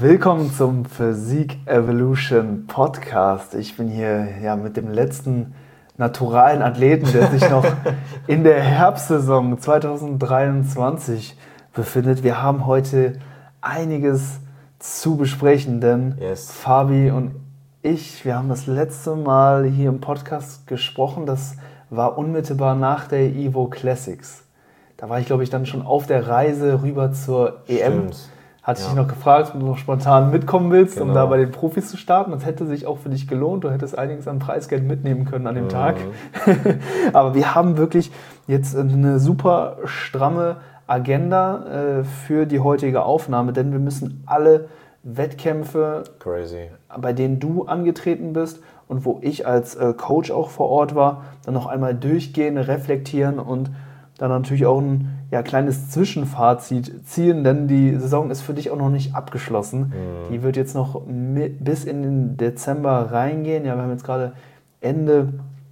Willkommen zum Physik Evolution Podcast. Ich bin hier mit dem letzten naturalen Athleten, der sich noch in der Herbstsaison 2023 befindet. Wir haben heute einiges zu besprechen, denn Fabi und ich, wir haben das letzte Mal hier im Podcast gesprochen. Das war unmittelbar nach der Evo Classics. Da war ich, glaube ich, dann schon auf der Reise rüber zur EM. Stimmt. Hatte ich dich noch gefragt, ob du noch spontan mitkommen willst, um da bei den Profis zu starten. Das hätte sich auch für dich gelohnt. Du hättest einiges an Preisgeld mitnehmen können an dem Tag. Aber wir haben wirklich jetzt eine super stramme Agenda für die heutige Aufnahme, denn wir müssen alle Wettkämpfe, bei denen du angetreten bist und wo ich als Coach auch vor Ort war, dann noch einmal durchgehen, reflektieren und dann natürlich auch ein kleines Zwischenfazit ziehen, denn die Saison ist für dich auch noch nicht abgeschlossen. Die wird jetzt noch bis in den Dezember reingehen. Ja, wir haben jetzt gerade Ende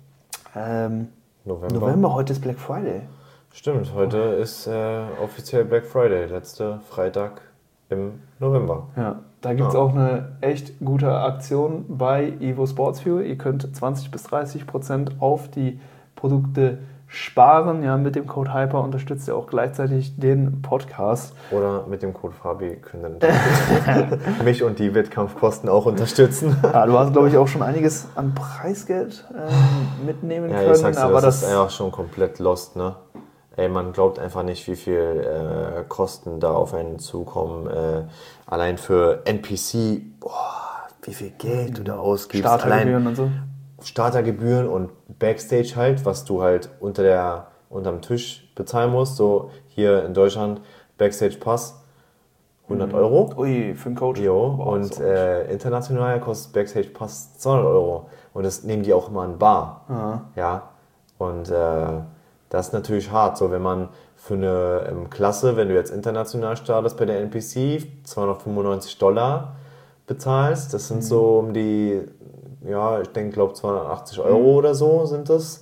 November. Heute ist Black Friday. Stimmt, heute ist offiziell Black Friday, letzter Freitag im November. Ja, da gibt es auch eine echt gute Aktion bei Evo Sports Fuel. Ihr könnt 20-30% auf die Produkte sparen. Ja, mit dem Code HYPER unterstützt ihr auch gleichzeitig den Podcast. Oder mit dem Code Fabi können mich und die Wettkampfkosten auch unterstützen. Ja, du hast, glaube ich, auch schon einiges an Preisgeld mitnehmen können. Ich sag's dir, aber das ist einfach schon komplett lost, ne? Ey, man glaubt einfach nicht, wie viel Kosten da auf einen zukommen. Allein für NPC, wie viel Geld du da ausgibst. Startergebühren und so. Startergebühren und Backstage halt, was du halt unterm Tisch bezahlen musst. So hier in Deutschland Backstage Pass 100 Euro. Ui, für einen Coach. Jo, wow, und international kostet Backstage Pass 200 Euro. Und das nehmen die auch immer in Bar. Aha. Ja, und das ist natürlich hart. So, wenn man für eine Klasse, wenn du jetzt international startest bei der NPC, $295 bezahlst, das sind so um die, ich denke, 280 Euro oder so sind das.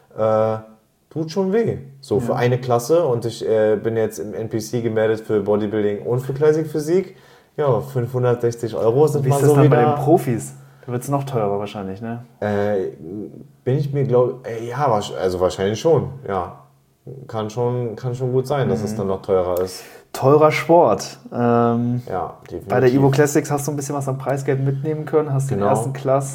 Tut schon weh. So für eine Klasse, und ich bin jetzt im NPC gemeldet für Bodybuilding und für Classic Physik. Ja, 560 Euro sind mal so wieder. Wie ist das dann bei den Profis? Da wird es noch teurer wahrscheinlich, ne? Bin ich mir, also wahrscheinlich schon, ja. Kann schon gut sein, dass es dann noch teurer ist. Teurer Sport. Ja, definitiv. Bei der Evo Classics hast du ein bisschen was an Preisgeld mitnehmen können, hast den ersten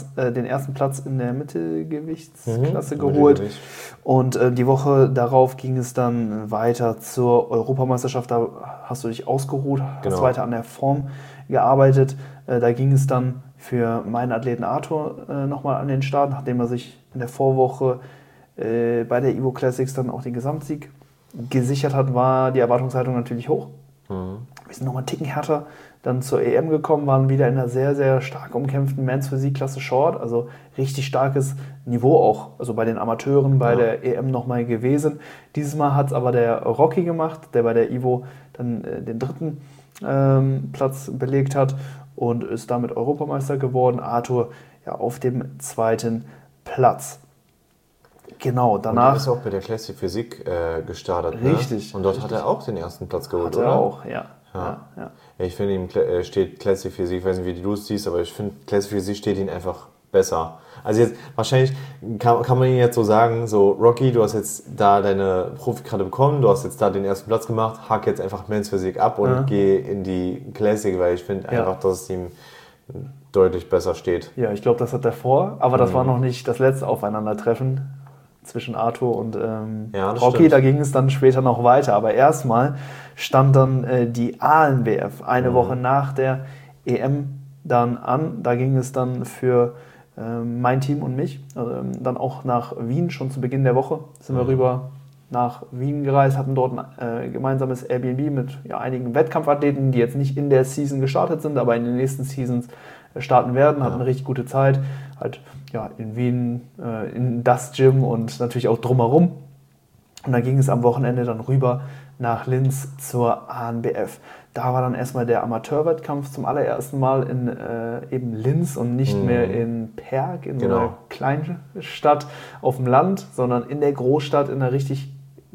Platz in der Mittelgewichtsklasse geholt. Und die Woche darauf ging es dann weiter zur Europameisterschaft. Da hast du dich ausgeruht, hast weiter an der Form gearbeitet. Da ging es dann für meinen Athleten Arthur nochmal an den Start, nachdem er sich in der Vorwoche bei der Evo Classics dann auch den Gesamtsieg gesichert hat, war die Erwartungshaltung natürlich hoch. Wir sind nochmal einen Ticken härter dann zur EM gekommen, waren wieder in einer sehr, sehr stark umkämpften Men's Physik-Klasse Short, also richtig starkes Niveau auch, also bei den Amateuren bei der EM nochmal gewesen. Dieses Mal hat es aber der Rocky gemacht, der bei der Evo dann den dritten Platz belegt hat und ist damit Europameister geworden. Arthur auf dem zweiten Platz. Genau, danach. Und er ist auch bei der Classic Physik gestartet. Richtig. Ne? Und dort hat er auch den ersten Platz geholt, oder? Hat er auch, ja. Ich finde, ihm steht Classic Physik, ich weiß nicht, wie du es siehst, aber ich finde, Classic Physik steht ihm einfach besser. Also jetzt, wahrscheinlich kann man ihn jetzt so sagen, so Rocky, du hast jetzt da deine Profikarte bekommen, du hast jetzt da den ersten Platz gemacht, hack jetzt einfach Men's Physik ab und geh in die Classic, weil ich finde einfach, dass es ihm deutlich besser steht. Ja, ich glaube, das hat er vor, aber das war noch nicht das letzte Aufeinandertreffen zwischen Arthur und Rocky. Stimmt. Da ging es dann später noch weiter. Aber erstmal stand dann die ANBF eine Woche nach der EM dann an. Da ging es dann für mein Team und mich dann auch nach Wien, schon zu Beginn der Woche sind wir rüber nach Wien gereist, hatten dort ein gemeinsames Airbnb mit einigen Wettkampfathleten, die jetzt nicht in der Season gestartet sind, aber in den nächsten Seasons starten werden, hatten eine richtig gute Zeit, halt in Wien, in das Gym und natürlich auch drumherum. Und dann ging es am Wochenende dann rüber nach Linz zur ANBF. Da war dann erstmal der Amateurwettkampf zum allerersten Mal in eben Linz und nicht mehr in Perg, in so einer Kleinstadt auf dem Land, sondern in der Großstadt, in einer richtig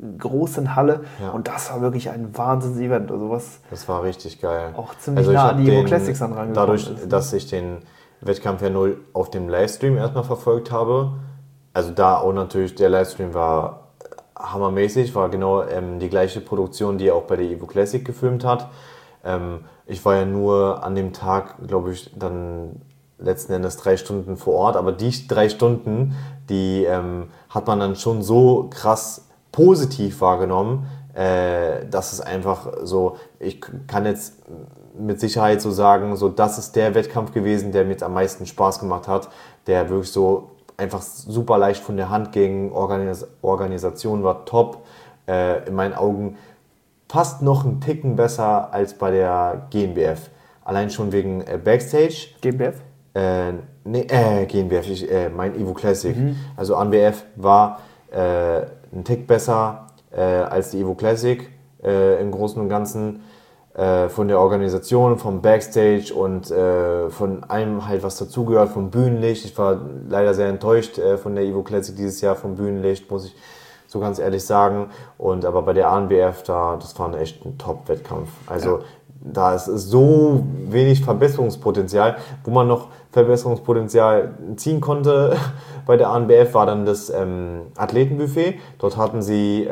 großen Halle. Ja. Und das war wirklich ein Wahnsinns-Event. Also das war richtig geil. Auch ziemlich nah an die Evo Classics rangekommen dadurch, ist. Dass ich den Wettkampf ja nur auf dem Livestream erstmal verfolgt habe, also da auch natürlich, der Livestream war hammermäßig, war genau die gleiche Produktion, die er auch bei der Evo Classic gefilmt hat. Ich war ja nur an dem Tag, glaube ich, dann letzten Endes 3 Stunden vor Ort, aber die 3 Stunden, die hat man dann schon so krass positiv wahrgenommen, dass es einfach so, ich kann jetzt mit Sicherheit so sagen, so das ist der Wettkampf gewesen, der mir jetzt am meisten Spaß gemacht hat, der wirklich so einfach super leicht von der Hand ging, Organisation war top, in meinen Augen fast noch einen Ticken besser als bei der GNBF. Allein schon wegen Backstage. GNBF? GNBF, mein Evo Classic. Also ANBF war ein Tick besser als die Evo Classic im Großen und Ganzen. Von der Organisation, vom Backstage und von allem halt, was dazugehört, vom Bühnenlicht. Ich war leider sehr enttäuscht von der Evo Classic dieses Jahr, vom Bühnenlicht, muss ich so ganz ehrlich sagen. Aber bei der ANBF, das war echt ein Top-Wettkampf. Also da ist so wenig Verbesserungspotenzial. Wo man noch Verbesserungspotenzial ziehen konnte bei der ANBF, war dann das Athletenbuffet. Dort hatten sie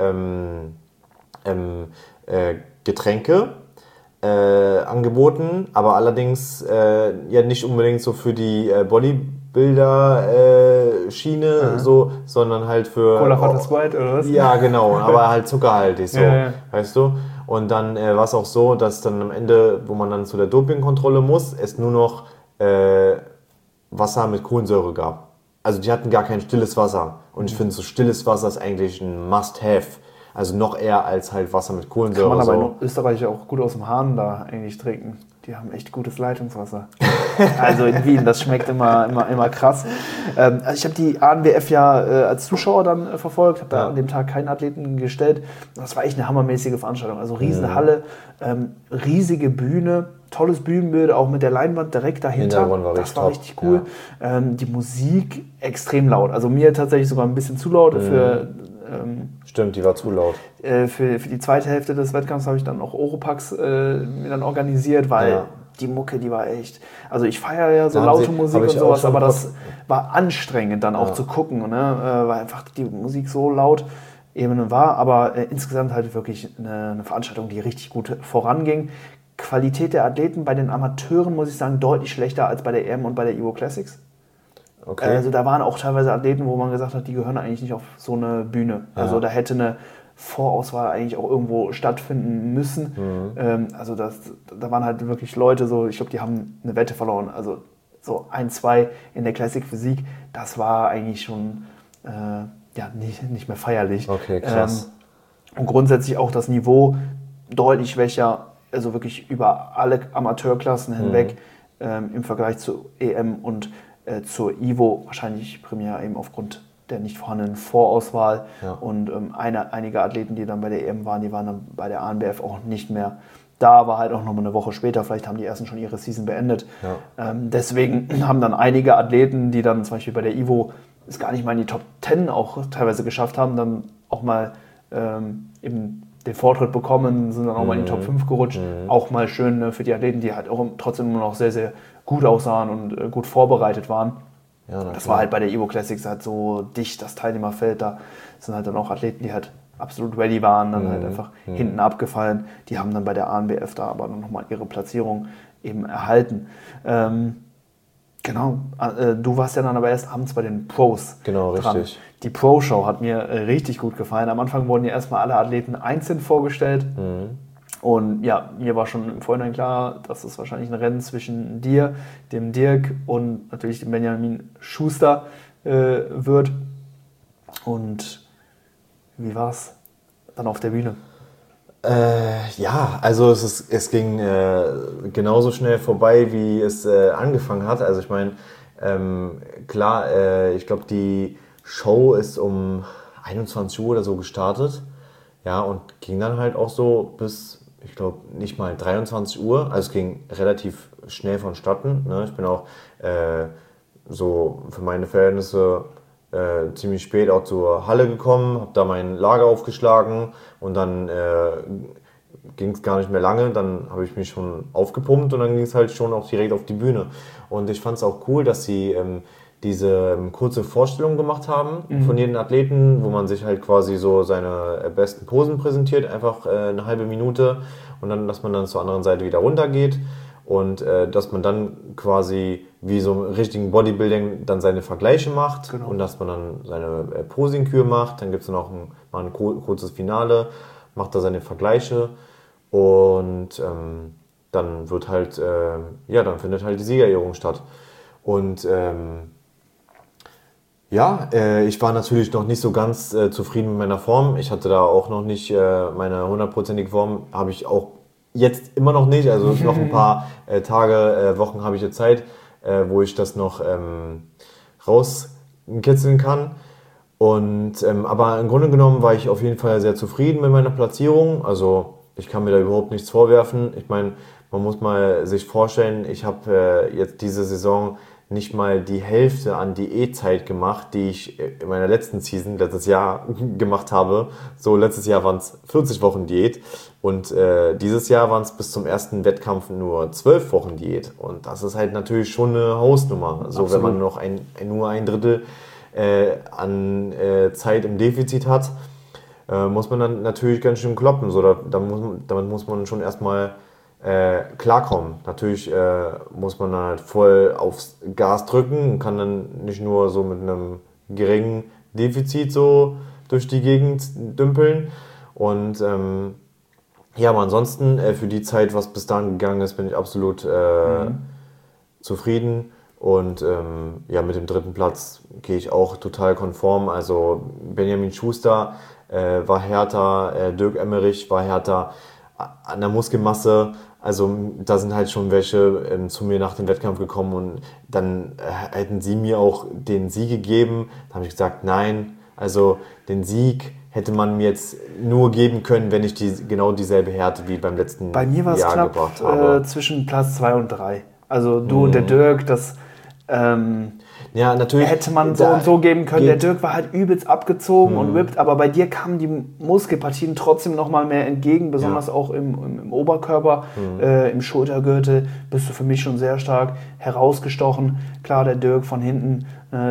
Getränke angeboten, aber allerdings ja nicht unbedingt so für die Bodybuilder-Schiene, sondern halt für... Cola Fanta Sprite oder was? Ja, genau, aber halt zuckerhaltig, so, weißt du? Und dann war es auch so, dass dann am Ende, wo man dann zu der Dopingkontrolle muss, es nur noch Wasser mit Kohlensäure gab. Also die hatten gar kein stilles Wasser. Und ich finde, so stilles Wasser ist eigentlich ein Must-Have. Also noch eher als halt Wasser mit Kohlensäure. Kann man aber in Österreich auch gut aus dem Hahn da eigentlich trinken. Die haben echt gutes Leitungswasser. Also in Wien, das schmeckt immer krass. Also ich habe die ANBF ja als Zuschauer dann verfolgt, habe da an dem Tag keinen Athleten gestellt. Das war echt eine hammermäßige Veranstaltung. Also riesen Halle, riesige Bühne, tolles Bühnenbild, auch mit der Leinwand direkt dahinter. Das war richtig cool. Ja. Die Musik extrem laut. Also mir tatsächlich sogar ein bisschen zu laut für... Stimmt, die war zu laut. Für die zweite Hälfte des Wettkampfs habe ich dann auch Oropax mir dann organisiert, weil die Mucke, die war echt... Also ich feiere ja so laute Musik und sowas, aber das war anstrengend dann auch zu gucken, ne? Weil einfach die Musik so laut eben war, aber insgesamt halt wirklich eine Veranstaltung, die richtig gut voranging. Qualität der Athleten bei den Amateuren, muss ich sagen, deutlich schlechter als bei der EM und bei der Evo Classics. Okay. Also da waren auch teilweise Athleten, wo man gesagt hat, die gehören eigentlich nicht auf so eine Bühne. Ja. Also da hätte eine Vorauswahl eigentlich auch irgendwo stattfinden müssen. Also da waren halt wirklich Leute so, ich glaube, die haben eine Wette verloren. Also so 1, 2 in der Classic Physik, das war eigentlich schon nicht mehr feierlich. Okay, krass. Und grundsätzlich auch das Niveau deutlich schwächer, also wirklich über alle Amateurklassen hinweg im Vergleich zu EM und zur Evo, wahrscheinlich primär eben aufgrund der nicht vorhandenen Vorauswahl. Ja. Und einige Athleten, die dann bei der EM waren, die waren dann bei der ANBF auch nicht mehr da, war halt auch nochmal eine Woche später, vielleicht haben die ersten schon ihre Season beendet. Ja. Deswegen haben dann einige Athleten, die dann zum Beispiel bei der Evo es gar nicht mal in die Top 10 auch teilweise geschafft haben, dann auch mal eben den Vortritt bekommen, sind dann auch mal in die Top 5 gerutscht. Auch mal schön für die Athleten, die halt auch trotzdem immer noch sehr, sehr gut aussahen und gut vorbereitet waren. Ja, das war halt bei der Evo Classics halt so dicht, das Teilnehmerfeld. Da sind halt dann auch Athleten, die halt absolut ready waren, dann halt einfach hinten abgefallen. Die haben dann bei der ANBF da aber nochmal ihre Platzierung eben erhalten. Genau, du warst ja dann aber erst abends bei den Pros. Genau, dran. Richtig. Die Pro-Show hat mir richtig gut gefallen. Am Anfang wurden ja erstmal alle Athleten einzeln vorgestellt. Und ja, mir war schon im Vorhinein klar, dass es wahrscheinlich ein Rennen zwischen dir, dem Dirk und natürlich dem Benjamin Schuster wird. Und wie war es dann auf der Bühne? Ja, also es ging genauso schnell vorbei, wie es angefangen hat. Also ich meine, klar, ich glaube, die Show ist um 21 Uhr oder so gestartet. Ja, und ging dann halt auch so bis, ich glaube, nicht mal 23 Uhr. Also es ging relativ schnell vonstatten. Ne? Ich bin auch so für meine Verhältnisse ziemlich spät auch zur Halle gekommen, habe da mein Lager aufgeschlagen und dann ging es gar nicht mehr lange, dann habe ich mich schon aufgepumpt und dann ging es halt schon auch direkt auf die Bühne. Und ich fand es auch cool, dass sie diese kurze Vorstellung gemacht haben von jedem Athleten, wo man sich halt quasi so seine besten Posen präsentiert, einfach eine halbe Minute und dann, dass man dann zur anderen Seite wieder runtergeht und dass man dann quasi wie so im richtigen Bodybuilding dann seine Vergleiche macht und dass man dann seine Posing-Kür macht, dann gibt es dann auch mal ein kurzes Finale, macht da seine Vergleiche und dann wird halt, dann findet halt die Siegerehrung statt. Und ich war natürlich noch nicht so ganz zufrieden mit meiner Form. Ich hatte da auch noch nicht meine 100%ige Form, habe ich auch jetzt immer noch nicht. Also noch ein paar Tage, Wochen habe ich jetzt Zeit, wo ich das noch rauskitzeln kann. Und, aber im Grunde genommen war ich auf jeden Fall sehr zufrieden mit meiner Platzierung. Also ich kann mir da überhaupt nichts vorwerfen. Ich meine, man muss mal sich vorstellen, ich habe jetzt diese Saison nicht mal die Hälfte an Diätzeit gemacht, die ich in meiner letzten Season, letztes Jahr gemacht habe. So, letztes Jahr waren es 40 Wochen Diät und dieses Jahr waren es bis zum ersten Wettkampf nur 12 Wochen Diät. Und das ist halt natürlich schon eine Hausnummer. So, wenn man noch nur ein Drittel an Zeit im Defizit hat, muss man dann natürlich ganz schön kloppen. So, damit muss man schon erstmal klarkommen. Natürlich muss man dann halt voll aufs Gas drücken und kann dann nicht nur so mit einem geringen Defizit so durch die Gegend dümpeln. Und aber ansonsten für die Zeit, was bis dahin gegangen ist, bin ich absolut zufrieden. Und mit dem dritten Platz gehe ich auch total konform. Also Benjamin Schuster war härter, Dirk Emmerich war härter an der Muskelmasse. Also da sind halt schon welche zu mir nach dem Wettkampf gekommen und dann hätten sie mir auch den Sieg gegeben. Da habe ich gesagt, nein, also den Sieg hätte man mir jetzt nur geben können, wenn ich genau dieselbe Härte wie beim letzten Jahr gebracht habe. Bei mir war es knapp zwischen Platz 2 und 3. Also du und der Dirk, das natürlich hätte man so und so geben können. Der Dirk war halt übelst abgezogen und whipped, aber bei dir kamen die Muskelpartien trotzdem nochmal mehr entgegen, besonders auch im Oberkörper, im Schultergürtel bist du für mich schon sehr stark herausgestochen. Klar, der Dirk von hinten,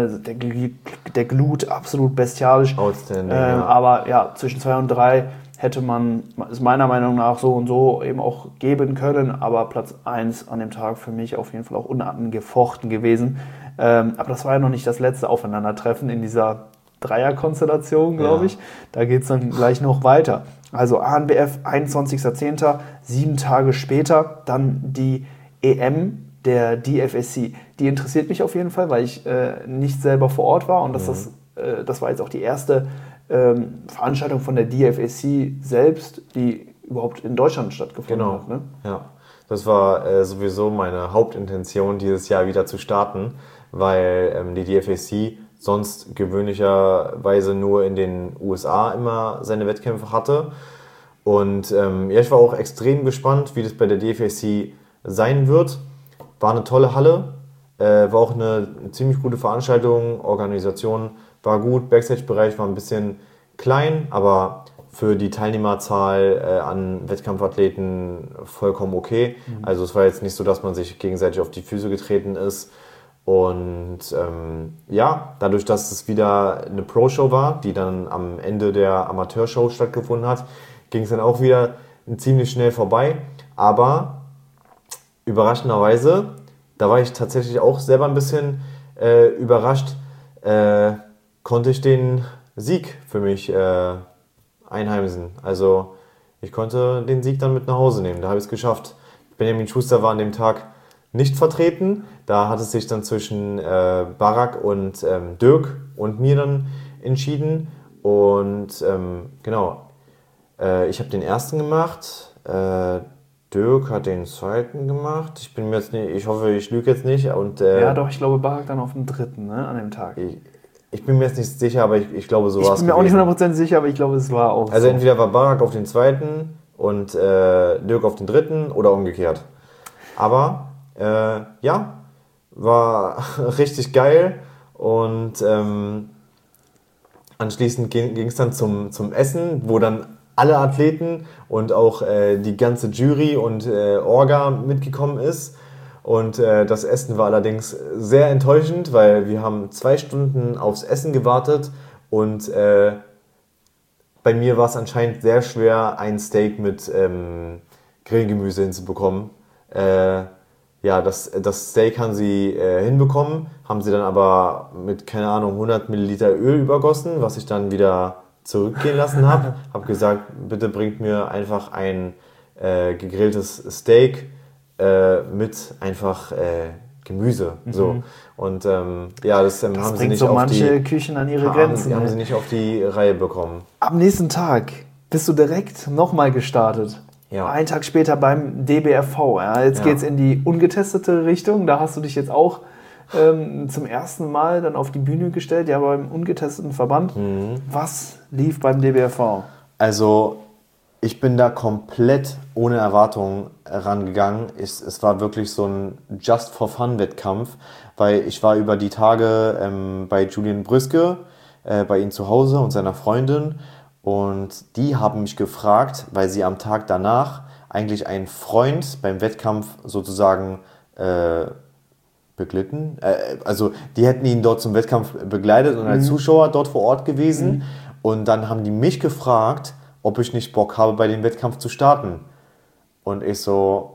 der Glut absolut bestialisch. Outstanding, aber ja, zwischen 2 und 3 hätte man, ist meiner Meinung nach so und so eben auch geben können, aber Platz 1 an dem Tag für mich auf jeden Fall auch unangefochten gewesen. Aber das war ja noch nicht das letzte Aufeinandertreffen in dieser Dreierkonstellation, glaube ich. Da geht es dann gleich noch weiter. Also ANBF, 21.10., 7 Tage später, dann die EM der DFSC. Die interessiert mich auf jeden Fall, weil ich nicht selber vor Ort war und das war jetzt auch die erste Veranstaltung von der DFSC selbst, die überhaupt in Deutschland stattgefunden hat. Ne? Ja, das war sowieso meine Hauptintention, dieses Jahr wieder zu starten, weil die DFSC sonst gewöhnlicherweise nur in den USA immer seine Wettkämpfe hatte. Und ich war auch extrem gespannt, wie das bei der DFSC sein wird. War eine tolle Halle, war auch eine ziemlich gute Veranstaltung, Organisation war gut, Backstage-Bereich war ein bisschen klein, aber für die Teilnehmerzahl an Wettkampfathleten vollkommen okay. Also es war jetzt nicht so, dass man sich gegenseitig auf die Füße getreten ist. Und dadurch, dass es wieder eine Pro-Show war, die dann am Ende der Amateurshow stattgefunden hat, ging es dann auch wieder ziemlich schnell vorbei. Aber überraschenderweise, da war ich tatsächlich auch selber ein bisschen überrascht, konnte ich den Sieg für mich einheimsen. Also ich konnte den Sieg dann mit nach Hause nehmen, da habe ich es geschafft. Benjamin Schuster war an dem Tag nicht vertreten, da hat es sich dann zwischen Barak und Dirk und mir dann entschieden. Und ich habe den ersten gemacht, Dirk hat den zweiten gemacht. Ich bin mir jetzt nicht, ich hoffe, ich lüge jetzt nicht. Und, ja, doch, ich glaube, Barak dann auf dem dritten, ne, an dem Tag. Ich bin mir jetzt nicht sicher, aber ich glaube, so war es. Ich bin mir auch nicht 100% sicher, aber ich glaube, es war auch also so. Entweder war Barak auf den zweiten und Dirk auf den dritten oder umgekehrt. Aber war richtig geil und Anschließend ging es dann zum Essen, wo dann alle Athleten und auch die ganze Jury und Orga mitgekommen ist. Und das Essen war allerdings sehr enttäuschend, weil wir haben 2 Stunden aufs Essen gewartet und bei mir war es anscheinend sehr schwer, ein Steak mit Grillgemüse hinzubekommen. Ja, das Steak haben sie hinbekommen, haben sie dann aber mit, keine Ahnung, 100 Milliliter Öl übergossen, was ich dann wieder zurückgehen lassen habe. Habe gesagt, bitte bringt mir einfach ein gegrilltes Steak mit einfach Gemüse. So. Und ja, das haben sie nicht so auf manche Küchen an ihre Grenzen. Haben sie nicht auf die Reihe bekommen. Am nächsten Tag bist du direkt nochmal gestartet. Ja. Einen Tag später beim DBFV. Ja. Jetzt geht's in die ungetestete Richtung. Da hast du dich jetzt auch zum ersten Mal dann auf die Bühne gestellt, ja, beim ungetesteten Verband. Was lief beim DBFV? Also, ich bin da komplett ohne Erwartungen rangegangen. Es war wirklich so ein Just-for-Fun-Wettkampf, weil ich war über die Tage bei Julian Brüske, bei ihm zu Hause und seiner Freundin. Und die haben mich gefragt, weil sie am Tag danach eigentlich einen Freund beim Wettkampf sozusagen beglitten. Also die hätten ihn dort zum Wettkampf begleitet und als Zuschauer dort vor Ort gewesen. Und dann haben die mich gefragt, ob ich nicht Bock habe, bei dem Wettkampf zu starten. Und ich so,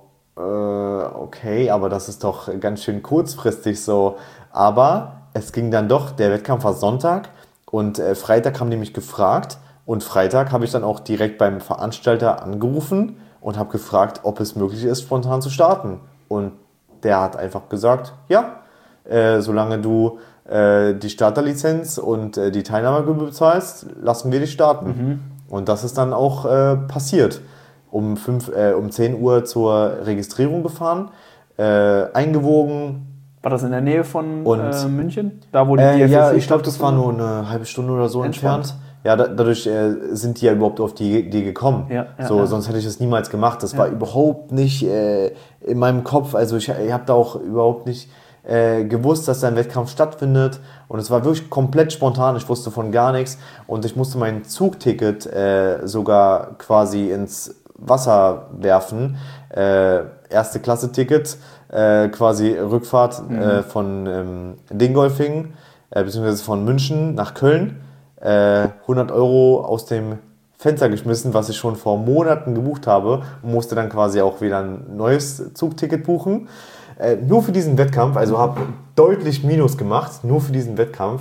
okay, aber das ist doch ganz schön kurzfristig so. Aber es ging dann doch, der Wettkampf war Sonntag und Freitag haben die mich gefragt. Und Freitag habe ich dann auch direkt beim Veranstalter angerufen und habe gefragt, ob es möglich ist, spontan zu starten. Und der hat einfach gesagt, ja, solange du die Starterlizenz und die Teilnahmegebühr bezahlst, lassen wir dich starten. Und das ist dann auch passiert. Um 10 Uhr zur Registrierung gefahren, eingewogen. War das in der Nähe von München? Da wo die DFSC ja, ich glaube, das war nur eine halbe Stunde oder so entfernt. Ja, dadurch sind die ja überhaupt auf die Idee gekommen. Sonst hätte ich das niemals gemacht. Das war überhaupt nicht in meinem Kopf. Also ich habe da auch überhaupt nicht gewusst, dass da ein Wettkampf stattfindet. Und es war wirklich komplett spontan. Ich wusste von gar nichts. Und ich musste mein Zugticket sogar quasi ins Wasser werfen. Erste Klasse Ticket, quasi Rückfahrt von Dingolfing, beziehungsweise von München nach Köln. 100 € aus dem Fenster geschmissen, was ich schon vor Monaten gebucht habe und musste dann quasi auch wieder ein neues Zugticket buchen. Nur für diesen Wettkampf, also habe deutlich Minus gemacht, nur für diesen Wettkampf.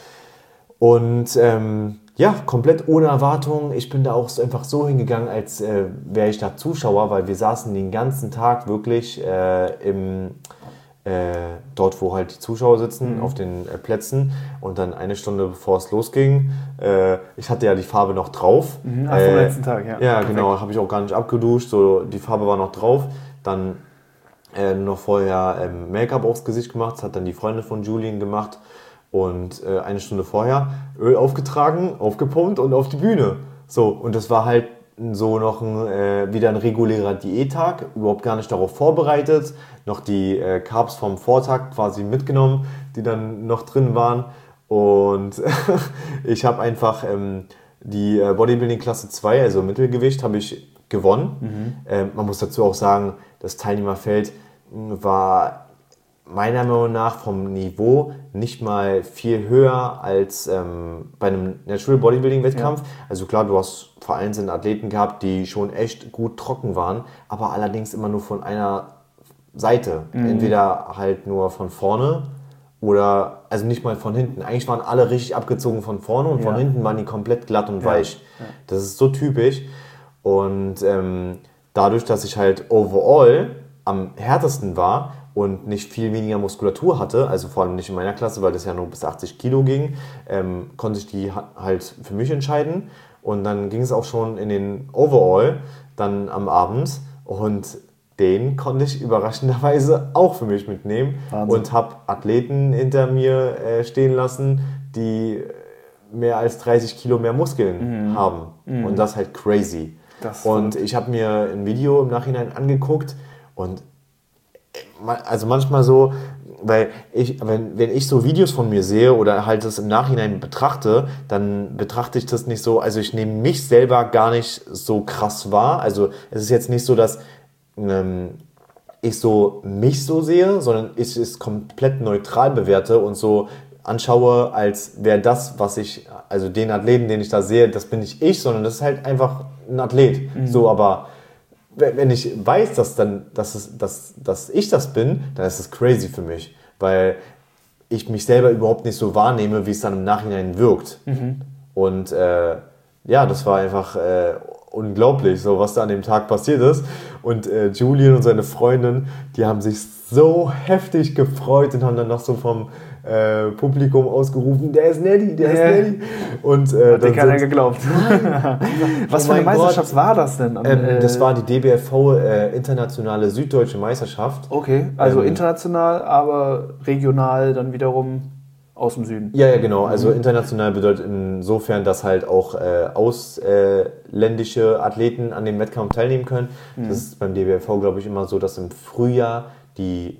Und ja, komplett ohne Erwartung. Ich bin da auch einfach so hingegangen, als wäre ich da Zuschauer, weil wir saßen den ganzen Tag wirklich dort, wo halt die Zuschauer sitzen, auf den Plätzen. Und dann eine Stunde bevor es losging, ich hatte ja die Farbe noch drauf. Vom letzten Tag, ja. Ja, genau, habe ich auch gar nicht abgeduscht, so die Farbe war noch drauf. Dann noch vorher Make-up aufs Gesicht gemacht, das hat dann die Freundin von Julian gemacht. Und eine Stunde vorher Öl aufgetragen, aufgepumpt und auf die Bühne. So, und das war halt so noch wieder ein regulärer Diättag, überhaupt gar nicht darauf vorbereitet, noch die Carbs vom Vortag quasi mitgenommen, die dann noch drin waren. Und ich habe einfach die Bodybuilding Klasse 2, also Mittelgewicht, habe ich gewonnen. Man muss dazu auch sagen, das Teilnehmerfeld war meiner Meinung nach vom Niveau nicht mal viel höher als bei einem Natural Bodybuilding Wettkampf. Ja. Also klar, du hast vereinzelt Athleten gehabt, die schon echt gut trocken waren, aber allerdings immer nur von einer Seite. Entweder halt nur von vorne oder, also nicht mal von hinten. Eigentlich waren alle richtig abgezogen von vorne und von hinten waren die komplett glatt und weich. Ja. Das ist so typisch. Und dadurch, dass ich halt overall am härtesten war und nicht viel weniger Muskulatur hatte, also vor allem nicht in meiner Klasse, weil das ja nur bis 80 Kilo ging, konnte ich die halt für mich entscheiden. Und dann ging es auch schon in den Overall dann am Abend und den konnte ich überraschenderweise auch für mich mitnehmen. Wahnsinn. Und habe Athleten hinter mir stehen lassen, die mehr als 30 Kilo mehr Muskeln haben. Und das ist halt crazy. Und ich habe mir ein Video im Nachhinein angeguckt und also manchmal so, weil wenn ich so Videos von mir sehe oder halt das im Nachhinein betrachte, dann betrachte ich das nicht so, also ich nehme mich selber gar nicht so krass wahr. Also es ist jetzt nicht so, dass ich so mich so sehe, sondern ich es komplett neutral bewerte und so anschaue, als wäre das, was ich, also den Athleten, den ich da sehe, das bin nicht ich, sondern das ist halt einfach ein Athlet. So, aber wenn ich weiß, dass ich das bin, dann ist es crazy für mich, weil ich mich selber überhaupt nicht so wahrnehme, wie es dann im Nachhinein wirkt. Und ja, das war einfach unglaublich, so was da an dem Tag passiert ist. Und Julian und seine Freundin, die haben sich so heftig gefreut und haben dann noch so vom Publikum ausgerufen, der ist Nelly, der ist Nelly. Und, hat dir keiner geglaubt. Was für eine Meisterschaft war das denn? Das war die DBFV Internationale Süddeutsche Meisterschaft. Okay, also international, aber regional dann wiederum aus dem Süden. Ja, genau. Also international bedeutet insofern, dass halt auch ausländische Athleten an dem Wettkampf teilnehmen können. Das ist beim DBFV, glaube ich, immer so, dass im Frühjahr die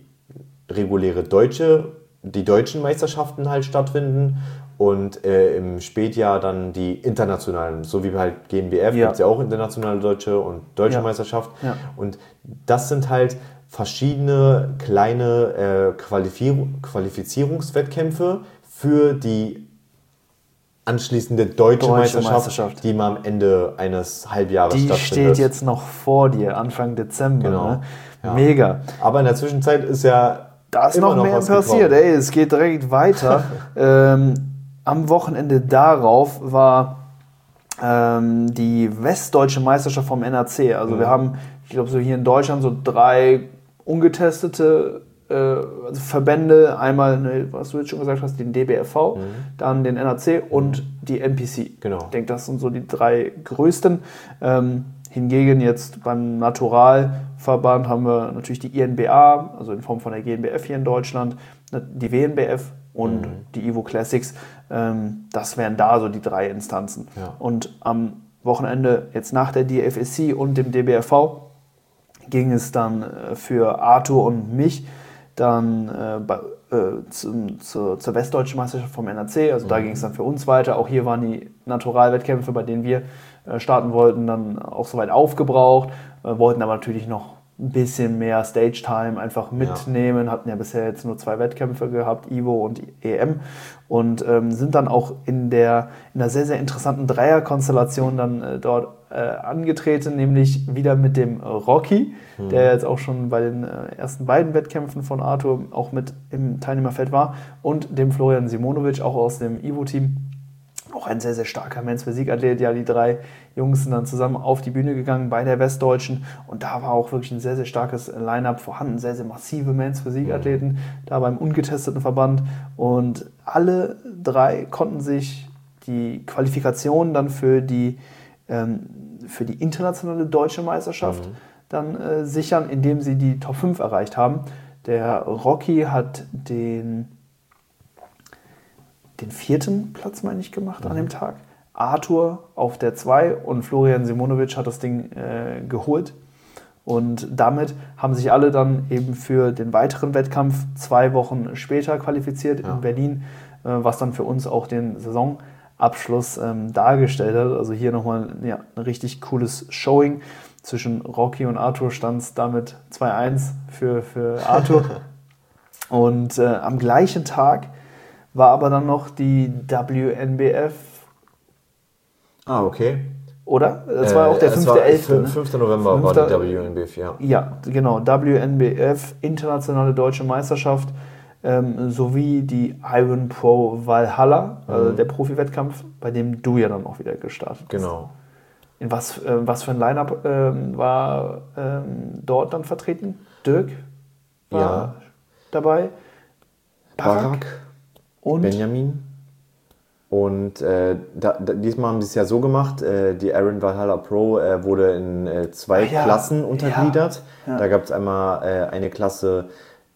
deutschen Meisterschaften halt stattfinden und im Spätjahr dann die internationalen, so wie halt GmbF, gibt es ja auch internationale deutsche und deutsche Meisterschaft. Ja. Und das sind halt verschiedene kleine Qualifizierungswettkämpfe für die anschließende deutsche Meisterschaft, die mal am Ende eines Halbjahres stattfindet. Die steht jetzt noch vor dir, Anfang Dezember. Genau. Ne? Ja. Mega. Aber in der Zwischenzeit ist ja da ist noch mehr passiert. Ey, es geht direkt weiter. Am Wochenende darauf war die westdeutsche Meisterschaft vom NAC. Also wir haben, ich glaube, so hier in Deutschland so 3 ungetestete Verbände. Einmal, was du jetzt schon gesagt hast, den DBFV, dann den NAC und die NPC. Genau. Ich denke, das sind so die 3 größten. Hingegen jetzt beim Naturalverband haben wir natürlich die INBA, also in Form von der GNBF hier in Deutschland, die WNBF und die Evo Classics. Das wären da so die 3 Instanzen. Ja. Und am Wochenende, jetzt nach der DFSC und dem DBFV, ging es dann für Arthur und mich dann zur westdeutschen Meisterschaft vom NAC. Also da ging es dann für uns weiter. Auch hier waren die Naturalwettkämpfe, bei denen wir starten wollten, dann auch soweit aufgebraucht. Wollten aber natürlich noch ein bisschen mehr Stage-Time einfach mitnehmen. Hatten ja bisher jetzt nur 2 Wettkämpfe gehabt, Evo und EM. Und sind dann auch in einer sehr, sehr interessanten Dreierkonstellation dann dort angetreten, nämlich wieder mit dem Rocky, der jetzt auch schon bei den ersten beiden Wettkämpfen von Arthur auch mit im Teilnehmerfeld war, und dem Florian Simonovic, auch aus dem Evo-Team. Auch ein sehr, sehr starker Men's-Physik-Athlet. Ja, die 3 Jungs sind dann zusammen auf die Bühne gegangen bei der Westdeutschen. Und da war auch wirklich ein sehr, sehr starkes Line-Up vorhanden. Sehr, sehr massive Men's-Physik-Athleten da beim ungetesteten Verband. Und alle 3 konnten sich die Qualifikation dann für die internationale deutsche Meisterschaft dann sichern, indem sie die Top 5 erreicht haben. Der Rocky hat den 4. Platz, meine ich, gemacht an dem Tag. Arthur auf der 2 und Florian Simonovic hat das Ding geholt. Und damit haben sich alle dann eben für den weiteren Wettkampf 2 Wochen später qualifiziert in Berlin, was dann für uns auch den Saisonabschluss dargestellt hat. Also hier nochmal ein richtig cooles Showing. Zwischen Rocky und Arthur stand es damit 2-1 für Arthur. Und am gleichen Tag war aber dann noch die WNBF. Ah, okay. Oder? Das war auch der 5.11. 5. November war die WNBF, ja. Ja, genau. WNBF, Internationale Deutsche Meisterschaft, sowie die Iron Pro Valhalla, also der Profi-Wettkampf, bei dem du ja dann auch wieder gestartet bist. Genau. In was für ein Line-Up war dort dann vertreten? Dirk war dabei. Barak und Benjamin. Und diesmal haben sie es ja so gemacht, die Iron Valhalla Pro wurde in 2 Klassen untergliedert. Ja. Da gab es einmal eine Klasse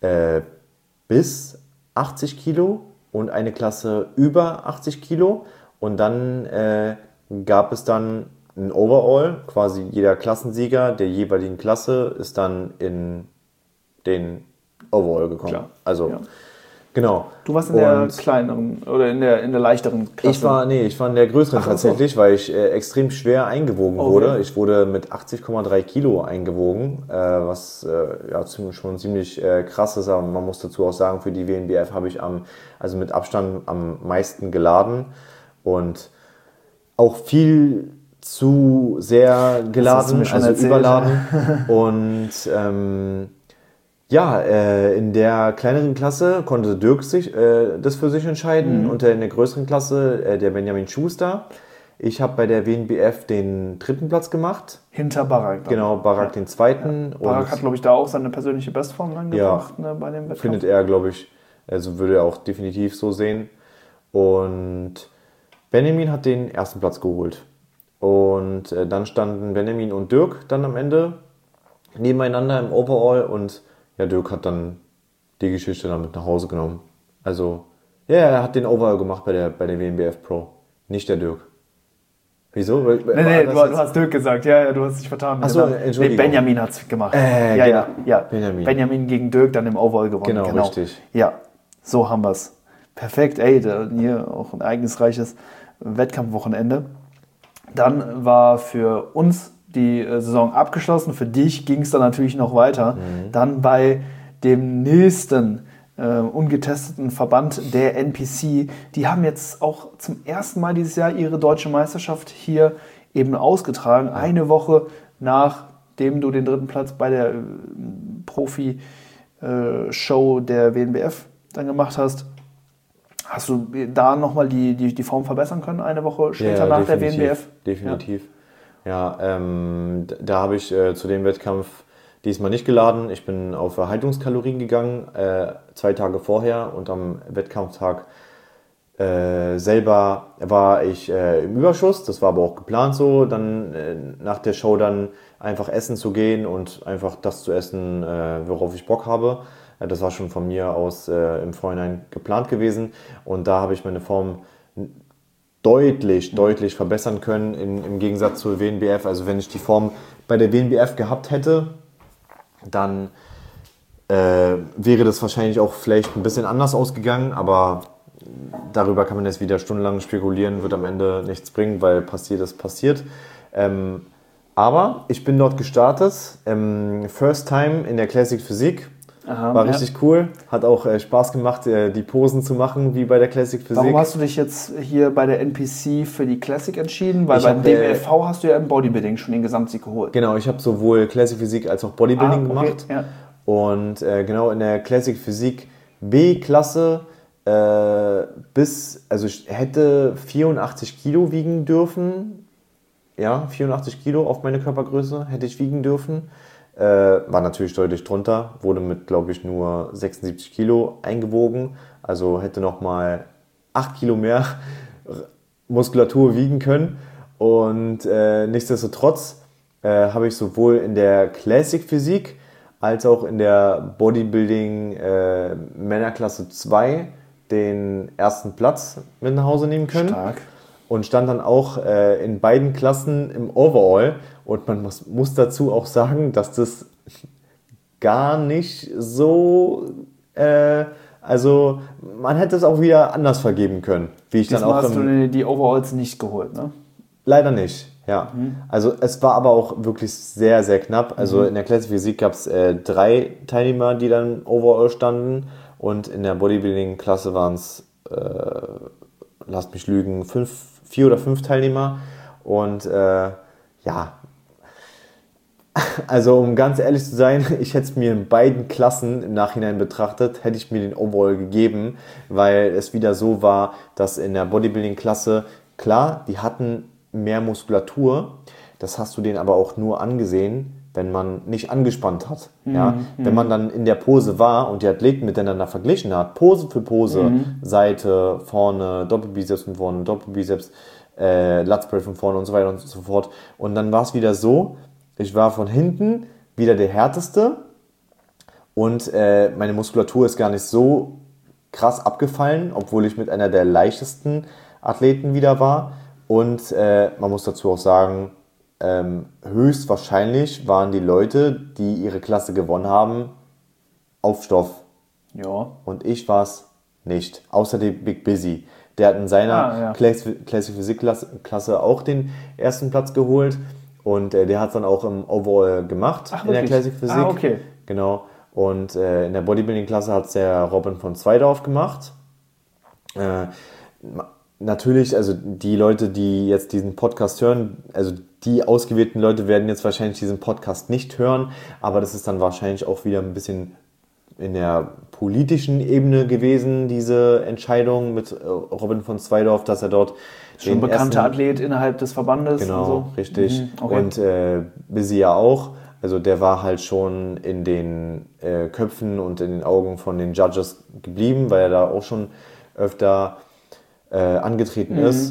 bis 80 Kilo und eine Klasse über 80 Kilo. Und dann gab es dann ein Overall, quasi jeder Klassensieger der jeweiligen Klasse ist dann in den Overall gekommen. Klar. Also, ja. Genau. Du warst in der kleineren oder in der leichteren Klasse? Ich war in der größeren tatsächlich, weil ich extrem schwer eingewogen wurde. Ich wurde mit 80,3 Kilo eingewogen, was schon ziemlich krass ist. Aber man muss dazu auch sagen, für die WNBF habe ich mit Abstand am meisten geladen und auch viel zu sehr geladen, also überladen. Und in der kleineren Klasse konnte Dirk das für sich entscheiden und in der größeren Klasse der Benjamin Schuster. Ich habe bei der WNBF den 3. Platz gemacht. Hinter Barak. Genau, Barak den 2. Ja. Barak hat, glaube ich, da auch seine persönliche Bestform reingebracht bei dem Wettkampf. Findet er, glaube ich, also würde er auch definitiv so sehen. Und Benjamin hat den 1. Platz geholt. Und dann standen Benjamin und Dirk dann am Ende nebeneinander im Overall und Dirk hat dann die Geschichte dann mit nach Hause genommen. Also, er hat den Overall gemacht bei der WNBF Pro. Nicht der Dirk. Wieso? Nee, du hast Dirk gesagt. Ja, du hast dich vertan. Achso, Entschuldigung. Benjamin hat es gemacht. Benjamin gegen Dirk dann im Overall gewonnen. Genau, richtig. Ja, so haben wir es. Perfekt, hier auch ein ereignisreiches Wettkampfwochenende. Dann war für uns die Saison abgeschlossen. Für dich ging es dann natürlich noch weiter. Dann bei dem nächsten ungetesteten Verband der NPC. Die haben jetzt auch zum ersten Mal dieses Jahr ihre deutsche Meisterschaft hier eben ausgetragen. Eine Woche nachdem du den 3. Platz bei der Profi-Show der WNBF dann gemacht hast. Hast du da nochmal die Form verbessern können, eine Woche später nach der WNBF? Definitiv. Ja, da habe ich zu dem Wettkampf diesmal nicht geladen. Ich bin auf Erhaltungskalorien gegangen, 2 Tage vorher, und am Wettkampftag selber war ich im Überschuss. Das war aber auch geplant so, dann nach der Show dann einfach essen zu gehen und einfach das zu essen, worauf ich Bock habe. Das war schon von mir aus im Vorhinein geplant gewesen, und da habe ich meine Form deutlich verbessern können im Gegensatz zur WNBF. Also wenn ich die Form bei der WNBF gehabt hätte, dann wäre das wahrscheinlich auch vielleicht ein bisschen anders ausgegangen, aber darüber kann man jetzt wieder stundenlang spekulieren, wird am Ende nichts bringen, weil passiert ist passiert. Aber ich bin dort gestartet, First Time in der Classic Physik. Aha, war richtig cool, hat auch Spaß gemacht, die Posen zu machen, wie bei der Classic Physik. Warum hast du dich jetzt hier bei der NPC für die Classic entschieden? Weil beim DBFV hast du ja im Bodybuilding schon den Gesamtsieg geholt. Genau, ich habe sowohl Classic Physik als auch Bodybuilding gemacht. Ja. Und genau in der Classic Physik B-Klasse ich hätte 84 Kilo wiegen dürfen. Ja, 84 Kilo auf meine Körpergröße hätte ich wiegen dürfen. War natürlich deutlich drunter, wurde mit, glaube ich, nur 76 Kilo eingewogen, also hätte nochmal 8 Kilo mehr Muskulatur wiegen können, und nichtsdestotrotz habe ich sowohl in der Classic Physik als auch in der Bodybuilding Männerklasse 2 den 1. Platz mit nach Hause nehmen können. Stark. Und stand dann auch in beiden Klassen im Overall. Und man muss dazu auch sagen, dass das gar nicht so... also man hätte es auch wieder anders vergeben können. Wie ich Diesmal dann auch hast du die Overalls nicht geholt, ne? Leider nicht, ja. Also es war aber auch wirklich sehr, sehr knapp. Also in der Classic Physik gab es 3 Teilnehmer, die dann Overall standen. Und in der Bodybuilding-Klasse waren es... lasst mich lügen, 4 oder 5 Teilnehmer. Und also um ganz ehrlich zu sein, ich hätte es mir in beiden Klassen im Nachhinein betrachtet, hätte ich mir den Overall gegeben, weil es wieder so war, dass in der Bodybuilding-Klasse, klar, die hatten mehr Muskulatur, das hast du denen aber auch nur angesehen, wenn man nicht angespannt hat. Ja? Wenn man dann in der Pose war und die Athleten miteinander verglichen hat, Pose für Pose, Seite, vorne, Doppelbizeps von vorne, Doppelbizeps, Latzbrett von vorne und so weiter und so fort. Und dann war es wieder so, ich war von hinten wieder der Härteste und meine Muskulatur ist gar nicht so krass abgefallen, obwohl ich mit einer der leichtesten Athleten wieder war. Und man muss dazu auch sagen, höchstwahrscheinlich waren die Leute, die ihre Klasse gewonnen haben, auf Stoff. Ja. Und ich war es nicht. Außer der Big Busy. Der hat in seiner Classic Physik-Klasse auch den ersten Platz geholt. Und der hat es dann auch im Overall gemacht. Ach, in der Classic Physik. Okay. Genau. Und in der Bodybuilding-Klasse hat es der Robin von Zweidorf gemacht. Natürlich, also die Leute, die jetzt diesen Podcast hören, also die ausgewählten Leute werden jetzt wahrscheinlich diesen Podcast nicht hören, aber das ist dann wahrscheinlich auch wieder ein bisschen in der politischen Ebene gewesen, diese Entscheidung mit Robin von Zweidorf, dass er dort schon bekannter Athlet innerhalb des Verbandes. Genau, und so. Richtig. Okay. Und Busy ja auch. Also der war halt schon in den Köpfen und in den Augen von den Judges geblieben, weil er da auch schon öfter angetreten ist.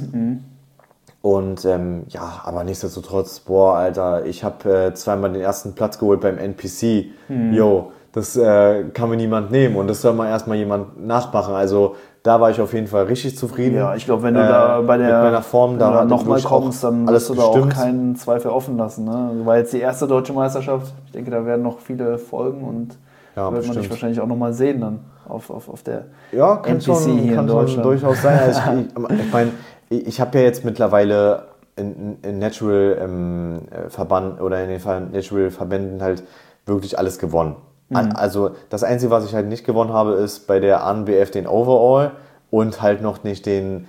Und ja, aber nichtsdestotrotz, boah, Alter, ich habe zweimal den ersten Platz geholt beim NPC. Yo, das kann mir niemand nehmen und das soll mal erstmal jemand nachmachen. Also da war ich auf jeden Fall richtig zufrieden. Ja, ich glaube, wenn du da bei der mit meiner Form da nochmal kommst, dann wirst du da bestimmt. auch keinen Zweifel offen lassen. Ne? Also war jetzt die erste deutsche Meisterschaft. Ich denke, da werden noch viele folgen und da wird man dich wahrscheinlich auch nochmal sehen dann auf der NPC hier in Deutschland. Durchaus sein. Also ich meine, ich habe ja jetzt mittlerweile in Natural Verband oder in den Natural Verbänden halt wirklich alles gewonnen. Also das Einzige, was ich halt nicht gewonnen habe, ist bei der ANBF den Overall und halt noch nicht den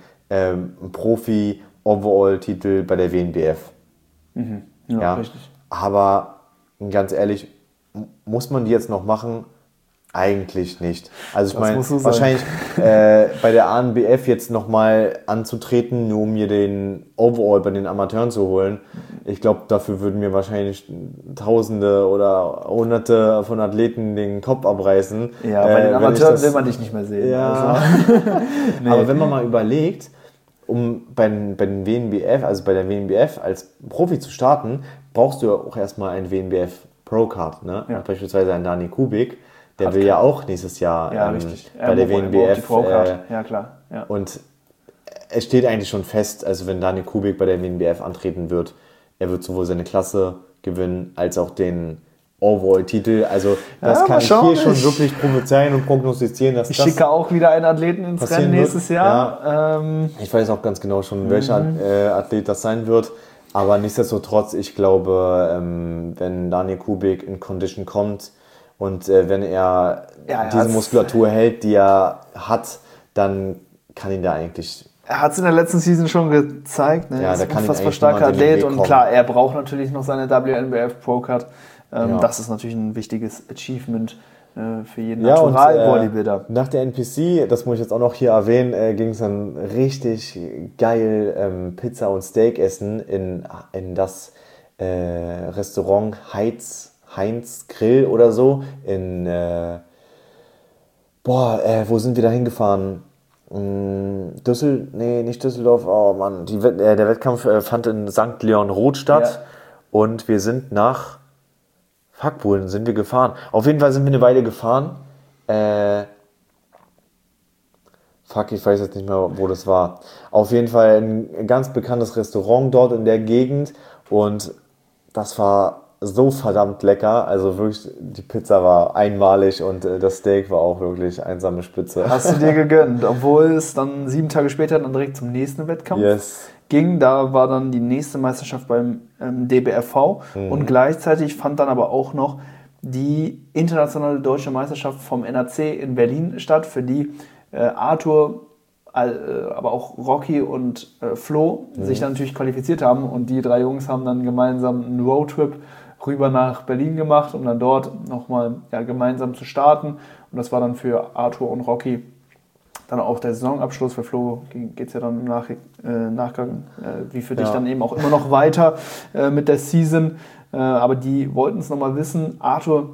Profi-Overall-Titel bei der WNBF. Ja, richtig. Aber ganz ehrlich, muss man die jetzt noch machen? Eigentlich nicht. Also ich meine, wahrscheinlich bei der ANBF jetzt nochmal anzutreten, nur um mir den Overall bei den Amateuren zu holen. Ich glaube, dafür würden mir wahrscheinlich Tausende oder Hunderte von Athleten den Kopf abreißen. Ja, bei den Amateuren will man dich nicht mehr sehen. Ja. Also. Nee. Aber wenn man mal überlegt, um bei den WNBF, also bei der WNBF als Profi zu starten, brauchst du ja auch erstmal einen WNBF Pro Card, ne? Ja. Beispielsweise einen Dani Kubik. Der will ja auch nächstes Jahr bei der WNBF. Ja, klar. Ja. Und es steht eigentlich schon fest, also wenn Dani Kubik bei der WNBF antreten wird, er wird sowohl seine Klasse gewinnen, als auch den Overall-Titel. Also das kann ich hier schon wirklich prophezeien und prognostizieren, dass ich schicke auch wieder einen Athleten ins Rennen nächstes Jahr. Ja. Ich weiß auch ganz genau schon, welcher Athlet das sein wird. Aber nichtsdestotrotz, ich glaube, wenn Dani Kubik in Condition kommt, und wenn er diese Muskulatur hält, die er hat, dann kann ihn da eigentlich... Er hat es in der letzten Season schon gezeigt. Ne? Ja, er ist ein unfassbar starker Athlet. Und klar, er braucht natürlich noch seine WNBF Pro Card. Das ist natürlich ein wichtiges Achievement für jeden Natural-Bodybuilder. Nach der NPC, das muss ich jetzt auch noch hier erwähnen, ging es dann richtig geil Pizza und Steak essen in das Restaurant Heinz Grill oder so in wo sind wir da hingefahren? Nicht Düsseldorf, oh Mann, der Wettkampf fand in St. Leon Roth statt und wir sind nach Hackbuhlen sind wir gefahren. Auf jeden Fall sind wir eine Weile gefahren. Ich weiß jetzt nicht mehr, wo das war. Auf jeden Fall ein ganz bekanntes Restaurant dort in der Gegend und das war so verdammt lecker, also wirklich, die Pizza war einmalig und das Steak war auch wirklich einsame Spitze. Hast du dir gegönnt, obwohl es dann 7 Tage später dann direkt zum nächsten Wettkampf ging. Da war dann die nächste Meisterschaft beim DBFV und gleichzeitig fand dann aber auch noch die internationale deutsche Meisterschaft vom NAC in Berlin statt, für die Arthur, aber auch Rocky und Flo sich dann natürlich qualifiziert haben und die 3 Jungs haben dann gemeinsam einen Roadtrip rüber nach Berlin gemacht, um dann dort nochmal gemeinsam zu starten. Und das war dann für Arthur und Rocky dann auch der Saisonabschluss. Für Flo geht es ja dann im Nachgang, wie für dich dann eben auch immer noch weiter mit der Season. Aber die wollten es nochmal wissen. Arthur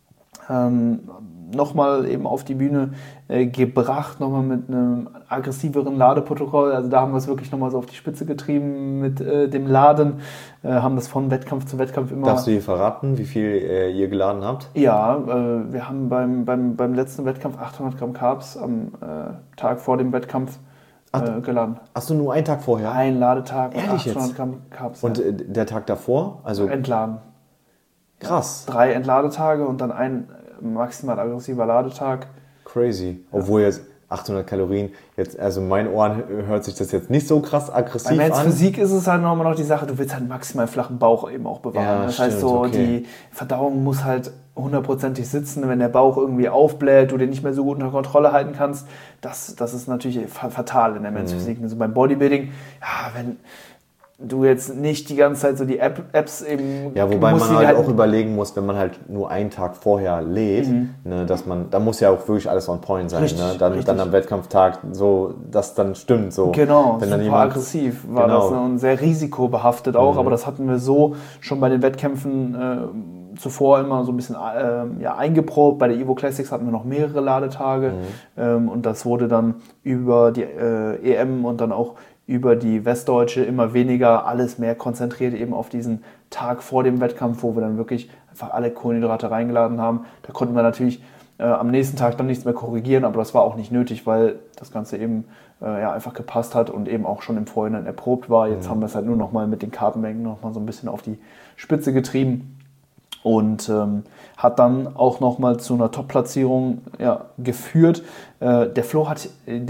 nochmal eben auf die Bühne gebracht, nochmal mit einem aggressiveren Ladeprotokoll. Also da haben wir es wirklich nochmal so auf die Spitze getrieben mit dem Laden, haben das von Wettkampf zu Wettkampf immer... Darfst du dir verraten, wie viel ihr geladen habt? Ja, wir haben beim letzten Wettkampf 800 Gramm Carbs am Tag vor dem Wettkampf geladen. Hast du nur einen Tag vorher? Ein Ladetag mit 800 Gramm Carbs. Und der Tag davor? Also entladen. Krass. 3 Entladetage und dann ein maximal aggressiver Ladetag. Crazy. Obwohl jetzt 800 Kalorien, jetzt, also in meinen Ohren hört sich das jetzt nicht so krass aggressiv an. Bei Men's Physik ist es halt nochmal noch die Sache, du willst halt maximal flachen Bauch eben auch bewahren. Ja, das stimmt, heißt so, die Verdauung muss halt 100%ig sitzen. Wenn der Bauch irgendwie aufbläht, du den nicht mehr so gut unter Kontrolle halten kannst, das ist natürlich fatal in der Men's Physik. Also beim Bodybuilding, ja, wenn du jetzt nicht die ganze Zeit so die Apps eben... Ja, wobei man halt auch überlegen muss, wenn man halt nur einen Tag vorher lädt, ne, dass man, da muss ja auch wirklich alles on point sein, richtig, ne? Dann am Wettkampftag so, dass dann stimmt so. Genau, wenn super dann jemand, aggressiv war das, ne, und sehr risikobehaftet auch, aber das hatten wir so schon bei den Wettkämpfen zuvor immer so ein bisschen eingeprobt. Bei der Evo Classics hatten wir noch mehrere Ladetage und das wurde dann über die EM und dann auch über die Westdeutsche immer weniger, alles mehr konzentriert eben auf diesen Tag vor dem Wettkampf, wo wir dann wirklich einfach alle Kohlenhydrate reingeladen haben. Da konnten wir natürlich am nächsten Tag dann nichts mehr korrigieren, aber das war auch nicht nötig, weil das Ganze eben einfach gepasst hat und eben auch schon im Vorhinein erprobt war. Jetzt haben wir es halt nur noch mal mit den Kartenmengen noch mal so ein bisschen auf die Spitze getrieben und hat dann auch nochmal zu einer Top-Platzierung geführt. Der Flo hat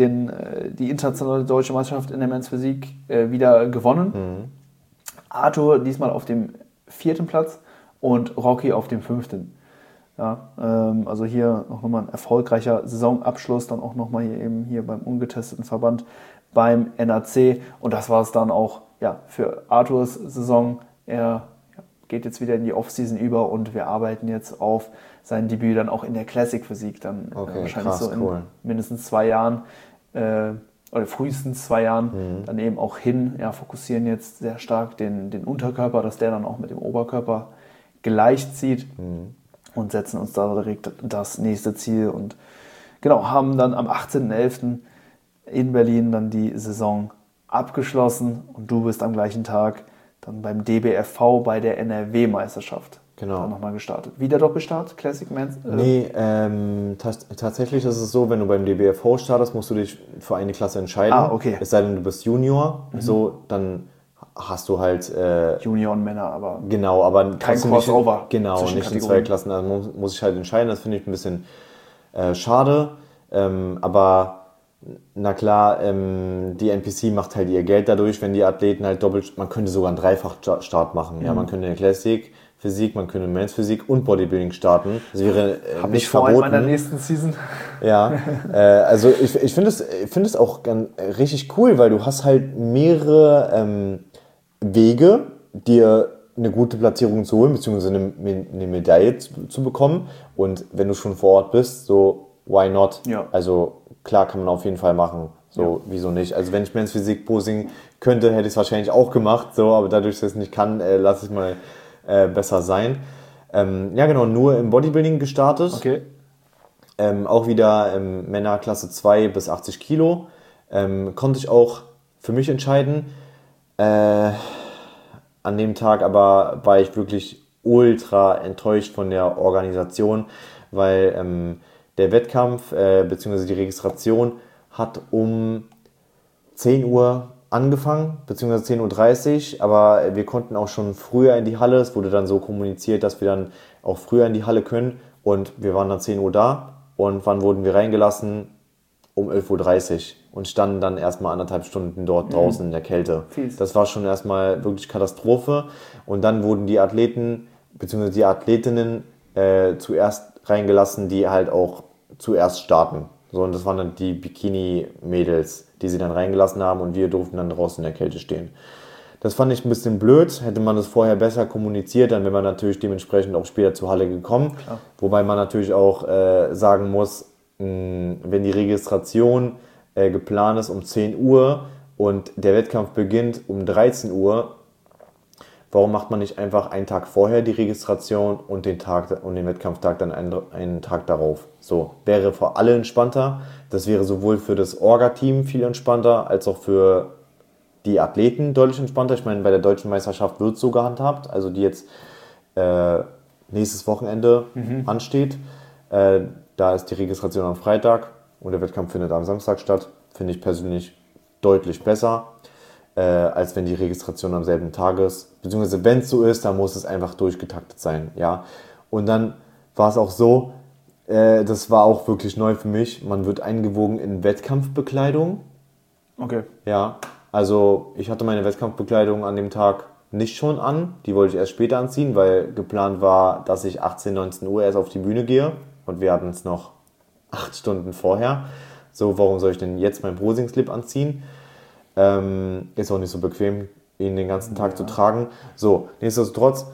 die internationale deutsche Meisterschaft in der Men's Physik wieder gewonnen. Arthur diesmal auf dem 4. Platz und Rocky auf dem 5. Ja, also hier noch nochmal ein erfolgreicher Saisonabschluss, dann auch nochmal hier beim ungetesteten Verband beim NAC. Und das war es dann auch für Arthurs Saison. Er geht jetzt wieder in die Offseason über und wir arbeiten jetzt auf sein Debüt dann auch in der Classic Physik, dann wahrscheinlich krass, so in mindestens 2 Jahren oder frühestens 2 Jahren dann eben auch hin, fokussieren jetzt sehr stark den Unterkörper, dass der dann auch mit dem Oberkörper gleichzieht und setzen uns da direkt das nächste Ziel und genau, haben dann am 18.11. in Berlin dann die Saison abgeschlossen und du bist am gleichen Tag dann beim DBFV bei der NRW-Meisterschaft nochmal gestartet. Wieder Doppelstart, Classic Men's? Nee, tatsächlich ist es so, wenn du beim DBFV startest, musst du dich für eine Klasse entscheiden. Okay. Es sei denn, du bist Junior, so, dann hast du halt... Junioren-Männer, aber... Genau, aber kein Crossover. Genau, nicht in 2 Klassen. Also muss ich halt entscheiden, das finde ich ein bisschen schade. Aber... Na klar, die NPC macht halt ihr Geld dadurch, wenn die Athleten halt doppelt, man könnte sogar einen Dreifach-Start machen. Ja, man könnte eine Classic Physik, man könnte Men's Physik und Bodybuilding starten. Das wäre nicht verboten. Habe ich vor in meiner nächsten Season. Ja, also ich finde es auch ganz, richtig cool, weil du hast halt mehrere Wege, dir eine gute Platzierung zu holen, beziehungsweise eine Medaille zu bekommen. Und wenn du schon vor Ort bist, so why not? Ja. Also klar, kann man auf jeden Fall machen. So, wieso nicht? Also wenn ich Men's Physik Posing könnte, hätte ich es wahrscheinlich auch gemacht. So, aber dadurch, dass ich es nicht kann, lasse ich es mal besser sein. Ja genau, nur im Bodybuilding gestartet. Okay. Auch wieder Männer Klasse 2 bis 80 Kilo. Konnte ich auch für mich entscheiden. An dem Tag aber war ich wirklich ultra enttäuscht von der Organisation, weil der Wettkampf bzw. die Registration hat um 10 Uhr angefangen, beziehungsweise 10.30 Uhr, aber wir konnten auch schon früher in die Halle. Es wurde dann so kommuniziert, dass wir dann auch früher in die Halle können und wir waren dann 10 Uhr da und wann wurden wir reingelassen? Um 11.30 Uhr und standen dann erstmal 1,5 Stunden dort draußen in der Kälte. Fies. Das war schon erstmal wirklich Katastrophe und dann wurden die Athleten bzw. die Athletinnen zuerst reingelassen, die halt auch zuerst starten. So, und das waren dann die Bikini-Mädels, die sie dann reingelassen haben und wir durften dann draußen in der Kälte stehen. Das fand ich ein bisschen blöd. Hätte man das vorher besser kommuniziert, dann wäre man natürlich dementsprechend auch später zur Halle gekommen. Klar. Wobei man natürlich auch sagen muss, wenn die Registration geplant ist um 10 Uhr und der Wettkampf beginnt um 13 Uhr, warum macht man nicht einfach einen Tag vorher die Registration und den Wettkampftag dann einen Tag darauf? So, wäre für alle entspannter. Das wäre sowohl für das Orga-Team viel entspannter, als auch für die Athleten deutlich entspannter. Ich meine, bei der Deutschen Meisterschaft wird es so gehandhabt, also die jetzt nächstes Wochenende ansteht. Da ist die Registration am Freitag und der Wettkampf findet am Samstag statt. Finde ich persönlich deutlich besser, als wenn die Registration am selben Tag ist. Beziehungsweise wenn es so ist, dann muss es einfach durchgetaktet sein. Ja? Und dann war es auch so, Das war auch wirklich neu für mich. Man wird eingewogen in Wettkampfbekleidung. Okay. Ja, also ich hatte meine Wettkampfbekleidung an dem Tag nicht schon an. Die wollte ich erst später anziehen, weil geplant war, dass ich 18, 19 Uhr erst auf die Bühne gehe. Und wir hatten es noch 8 Stunden vorher. So, warum soll ich denn jetzt meinen Posing-Slip anziehen? Ist auch nicht so bequem, ihn den ganzen Tag zu tragen. So, nichtsdestotrotz,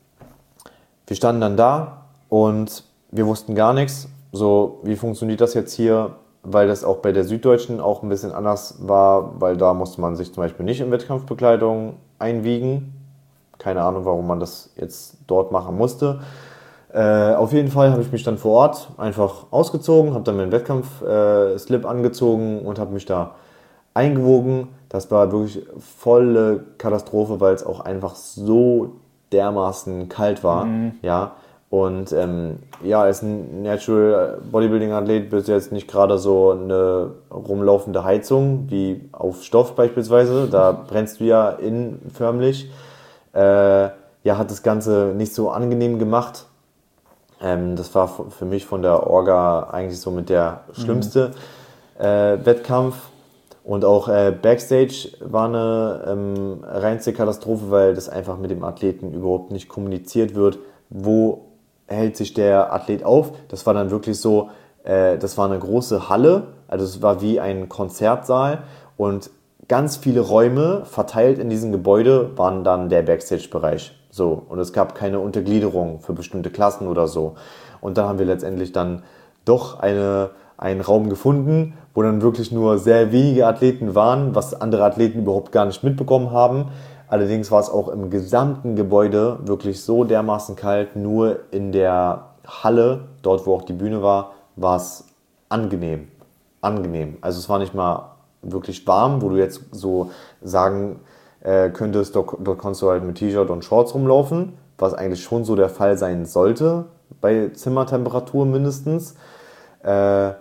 wir standen dann da und wir wussten gar nichts. So, wie funktioniert das jetzt hier? Weil das auch bei der Süddeutschen auch ein bisschen anders war, weil da musste man sich zum Beispiel nicht in Wettkampfbekleidung einwiegen. Keine Ahnung, warum man das jetzt dort machen musste. Auf jeden Fall habe ich mich dann vor Ort einfach ausgezogen, habe dann meinen Wettkampf-Slip angezogen und habe mich da eingewogen. Das war wirklich volle Katastrophe, weil es auch einfach so dermaßen kalt war. Ja. Und als ein Natural Bodybuilding Athlet bist du jetzt nicht gerade so eine rumlaufende Heizung wie auf Stoff beispielsweise. Da brennst du ja innen förmlich. Hat das Ganze nicht so angenehm gemacht. Das war für mich von der Orga eigentlich so mit der schlimmste Wettkampf. Und auch Backstage war eine reinste Katastrophe, weil das einfach mit dem Athleten überhaupt nicht kommuniziert wird. Wo hält sich der Athlet auf? Das war dann wirklich so, das war eine große Halle, also es war wie ein Konzertsaal und ganz viele Räume verteilt in diesem Gebäude waren dann der Backstage-Bereich. So, und es gab keine Untergliederung für bestimmte Klassen oder so. Und dann haben wir letztendlich dann doch einen Raum gefunden, wo dann wirklich nur sehr wenige Athleten waren, was andere Athleten überhaupt gar nicht mitbekommen haben. Allerdings war es auch im gesamten Gebäude wirklich so dermaßen kalt, nur in der Halle, dort wo auch die Bühne war es angenehm. Also es war nicht mal wirklich warm, wo du jetzt so sagen könntest, dort konntest du halt mit T-Shirt und Shorts rumlaufen, was eigentlich schon so der Fall sein sollte, bei Zimmertemperatur mindestens. War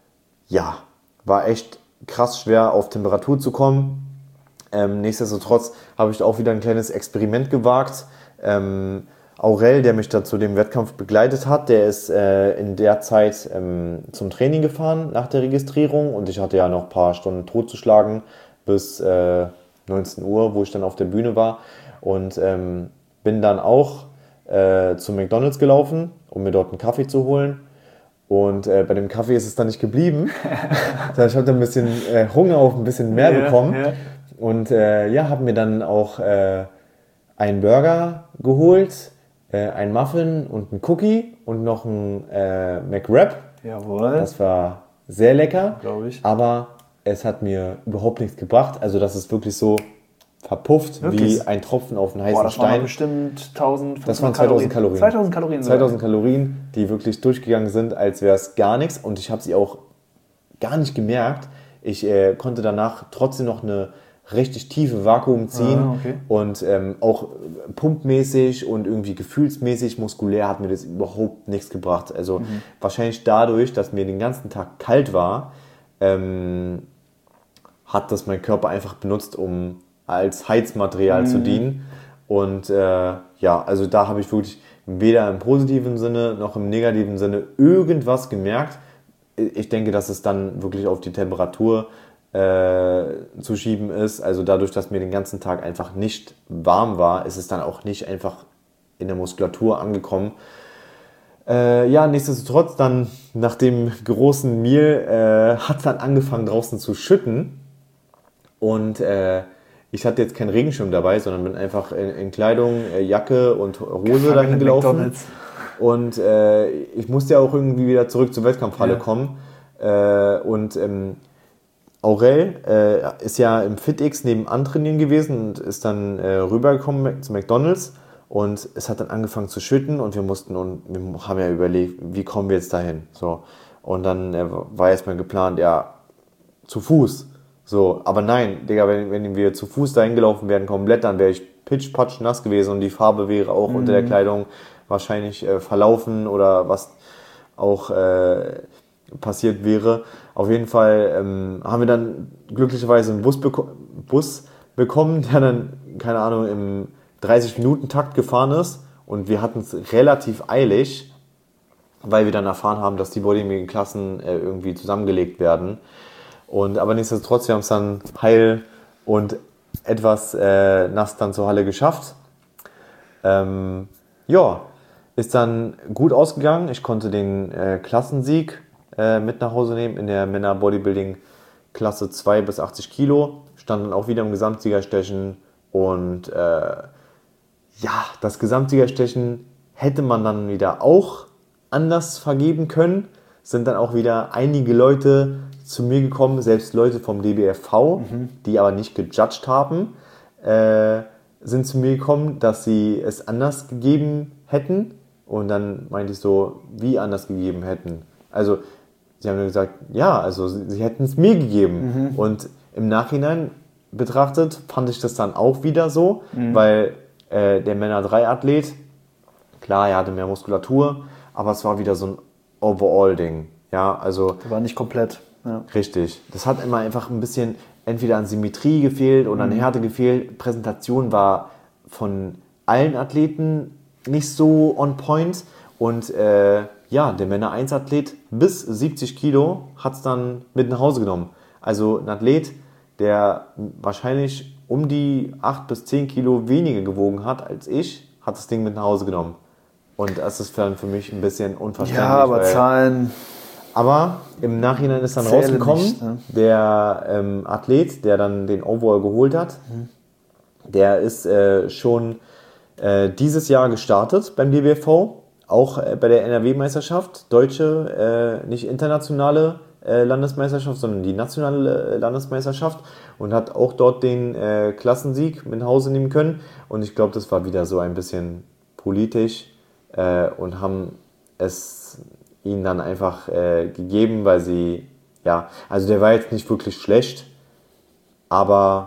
echt krass schwer auf Temperatur zu kommen. Nichtsdestotrotz habe ich auch wieder ein kleines Experiment gewagt. Aurel, der mich da zu dem Wettkampf begleitet hat, der ist in der Zeit zum Training gefahren nach der Registrierung und ich hatte ja noch ein paar Stunden totzuschlagen bis 19 Uhr, wo ich dann auf der Bühne war und bin dann auch zu McDonald's gelaufen, um mir dort einen Kaffee zu holen. Und bei dem Kaffee ist es dann nicht geblieben. Ich habe dann ein bisschen Hunger auf ein bisschen mehr bekommen. Ja. Und habe mir dann auch einen Burger geholt, einen Muffin und einen Cookie und noch einen McWrap. Jawohl. Das war sehr lecker, glaube ich. Aber es hat mir überhaupt nichts gebracht. Also das ist wirklich so verpufft wie ein Tropfen auf einen heißen Stein. Das waren bestimmt 1000 Das waren 2000 Kalorien. 2000 Kalorien. 2000 Kalorien, die wirklich durchgegangen sind, als wäre es gar nichts. Und ich habe sie auch gar nicht gemerkt. Ich konnte danach trotzdem noch eine richtig tiefe Vakuum ziehen. Okay. Und auch pumpmäßig und irgendwie gefühlsmäßig, muskulär hat mir das überhaupt nichts gebracht. Also wahrscheinlich dadurch, dass mir den ganzen Tag kalt war, hat das mein Körper einfach benutzt, um als Heizmaterial zu dienen. Und also da habe ich wirklich weder im positiven Sinne noch im negativen Sinne irgendwas gemerkt. Ich denke, dass es dann wirklich auf die Temperatur zu schieben ist. Also dadurch, dass mir den ganzen Tag einfach nicht warm war, ist es dann auch nicht einfach in der Muskulatur angekommen. Nichtsdestotrotz dann nach dem großen Meal hat es dann angefangen draußen zu schütten und ich hatte jetzt keinen Regenschirm dabei, sondern bin einfach in Kleidung, Jacke und Hose dahin gelaufen. Und ich musste ja auch irgendwie wieder zurück zur Wettkampfhalle kommen. Aurel ist ja im FitX nebenan trainieren gewesen und ist dann rübergekommen zu McDonald's. Und es hat dann angefangen zu schütten und wir haben ja überlegt, wie kommen wir jetzt dahin? So. Und dann war erstmal geplant, zu Fuß. So, aber nein, Digga, wenn wir zu Fuß dahin gelaufen wären komplett, dann wäre ich pitsch-patsch nass gewesen und die Farbe wäre auch unter der Kleidung wahrscheinlich verlaufen oder was auch passiert wäre. Auf jeden Fall haben wir dann glücklicherweise einen Bus bekommen, der dann, keine Ahnung, im 30-Minuten-Takt gefahren ist und wir hatten es relativ eilig. weil wir dann erfahren haben, dass die Bodybuilding-Klassen irgendwie zusammengelegt werden. Aber nichtsdestotrotz, wir haben es dann heil und etwas nass dann zur Halle geschafft. Ist dann gut ausgegangen. Ich konnte den Klassensieg mit nach Hause nehmen in der Männer-Bodybuilding Klasse 2 bis 80 Kilo. Stand dann auch wieder im Gesamtsiegerstechen. Und das Gesamtsiegerstechen hätte man dann wieder auch anders vergeben können. Sind dann auch wieder einige Leute zu mir gekommen, selbst Leute vom DBFV, die aber nicht gejudged haben, sind zu mir gekommen, dass sie es anders gegeben hätten. Und dann meinte ich so, wie anders gegeben hätten. Also sie haben mir gesagt, ja, also sie hätten es mir gegeben. Und im Nachhinein betrachtet fand ich das dann auch wieder so, weil der Männer-3-Athlet, klar, er hatte mehr Muskulatur, aber es war wieder so ein Overall-Ding. Ja, also war nicht komplett. Ja. Richtig. Das hat immer einfach ein bisschen entweder an Symmetrie gefehlt oder an Härte gefehlt. Präsentation war von allen Athleten nicht so on point. Und der Männer-1-Athlet bis 70 Kilo hat es dann mit nach Hause genommen. Also ein Athlet, der wahrscheinlich um die 8 bis 10 Kilo weniger gewogen hat als ich, hat das Ding mit nach Hause genommen. Und das ist dann für mich ein bisschen unverständlich. Ja, aber Zahlen... Aber im Nachhinein ist dann rausgekommen, nicht, ne? Der Athlet, der dann den Overall geholt hat, der ist schon dieses Jahr gestartet beim DBFV, auch bei der NRW-Meisterschaft, deutsche, nicht internationale Landesmeisterschaft, sondern die nationale Landesmeisterschaft und hat auch dort den Klassensieg mit nach Hause nehmen können. Und ich glaube, das war wieder so ein bisschen politisch und haben es ihn dann einfach gegeben, weil sie, also der war jetzt nicht wirklich schlecht, aber...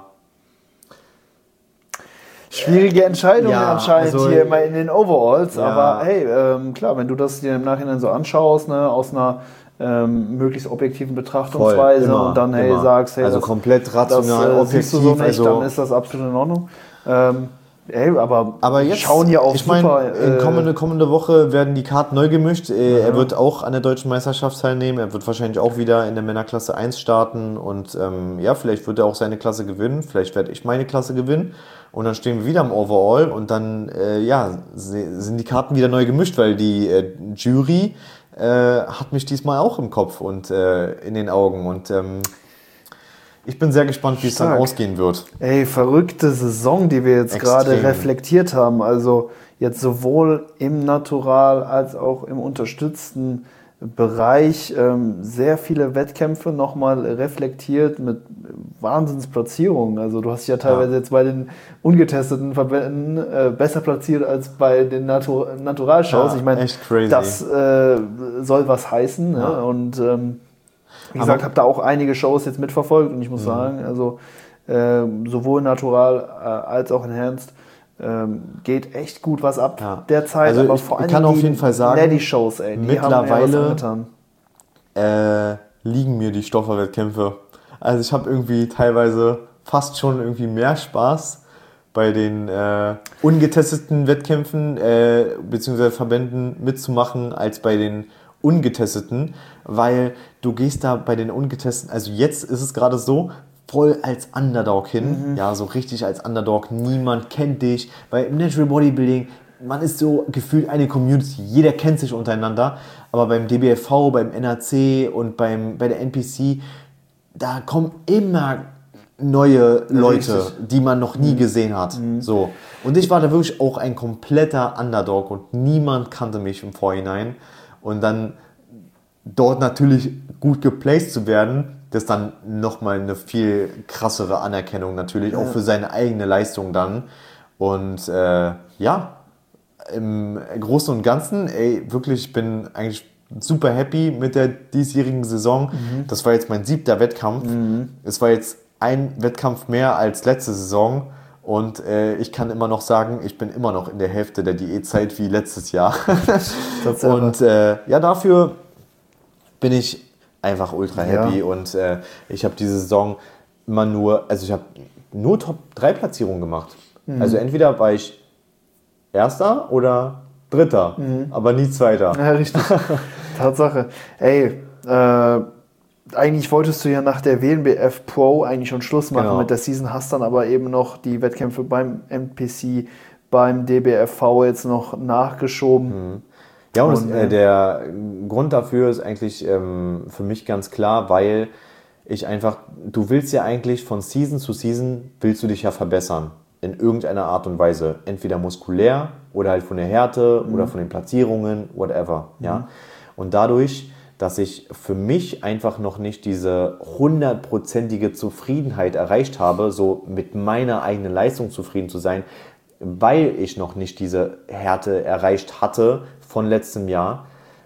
Schwierige Entscheidungen anscheinend also, hier immer in den Overalls, aber hey, klar, wenn du das dir im Nachhinein so anschaust, ne, aus einer möglichst objektiven Betrachtungsweise und dann sagst, hey, also komplett rational, objektiv, siehst du so nicht, dann ist das absolut in Ordnung. Aber jetzt schauen hier auch super. Kommende Woche werden die Karten neu gemischt. Er wird auch an der deutschen Meisterschaft teilnehmen. Er wird wahrscheinlich auch wieder in der Männerklasse 1 starten. Und vielleicht wird er auch seine Klasse gewinnen. Vielleicht werde ich meine Klasse gewinnen. Und dann stehen wir wieder im Overall. Und dann sind die Karten wieder neu gemischt, weil die Jury hat mich diesmal auch im Kopf und in den Augen. Und ich bin sehr gespannt, wie es dann ausgehen wird. Ey, verrückte Saison, die wir jetzt gerade reflektiert haben. Also jetzt sowohl im Natural als auch im unterstützten Bereich sehr viele Wettkämpfe nochmal reflektiert mit Wahnsinnsplatzierungen. Also du hast dich ja teilweise jetzt bei den ungetesteten Verbänden besser platziert als bei den Naturalshows. Ich meine, das soll was heißen. Ja. Ne? Und wie gesagt, habe da auch einige Shows jetzt mitverfolgt und ich muss sagen, also sowohl Natural als auch Enhanced geht echt gut was ab derzeit. Also aber vor allem ich kann auf jeden Fall sagen, die Shows, ey, die mittlerweile liegen mir die Stofferwettkämpfe. Also ich habe irgendwie teilweise fast schon irgendwie mehr Spaß bei den ungetesteten Wettkämpfen bzw. Verbänden mitzumachen als bei den ungetesteten, weil du gehst da bei den ungetesteten, also jetzt ist es gerade so, voll als Underdog hin, so richtig als Underdog, niemand kennt dich, weil im Natural Bodybuilding, man ist so gefühlt eine Community, jeder kennt sich untereinander, aber beim DBFV, beim NAC und bei der NPC, da kommen immer neue Leute, die man noch nie gesehen hat. So. Und ich war da wirklich auch ein kompletter Underdog und niemand kannte mich im Vorhinein. Und dann dort natürlich gut geplaced zu werden, das ist dann nochmal eine viel krassere Anerkennung natürlich, auch für seine eigene Leistung dann. Und im Großen und Ganzen, wirklich, ich bin eigentlich super happy mit der diesjährigen Saison. Das war jetzt mein 7. Wettkampf. Es war jetzt ein Wettkampf mehr als letzte Saison. Und ich kann immer noch sagen, ich bin immer noch in der Hälfte der Diätzeit wie letztes Jahr. Und dafür bin ich einfach ultra happy. Und ich habe diese Saison ich habe nur Top-3 Platzierungen gemacht. Also entweder war ich Erster oder Dritter, aber nie Zweiter. Ja, richtig. Tatsache. Ey, eigentlich wolltest du ja nach der WNBF Pro eigentlich schon Schluss machen mit der Season, hast dann aber eben noch die Wettkämpfe beim NPC, beim DBFV jetzt noch nachgeschoben. Ja, und der Grund dafür ist eigentlich für mich ganz klar, weil du willst ja eigentlich von Season zu Season, willst du dich ja verbessern. In irgendeiner Art und Weise. Entweder muskulär oder halt von der Härte oder von den Platzierungen, whatever. Ja? Und dadurch, dass ich für mich einfach noch nicht diese 100%ige Zufriedenheit erreicht habe, so mit meiner eigenen Leistung zufrieden zu sein, weil ich noch nicht diese Härte erreicht hatte von letztem Jahr,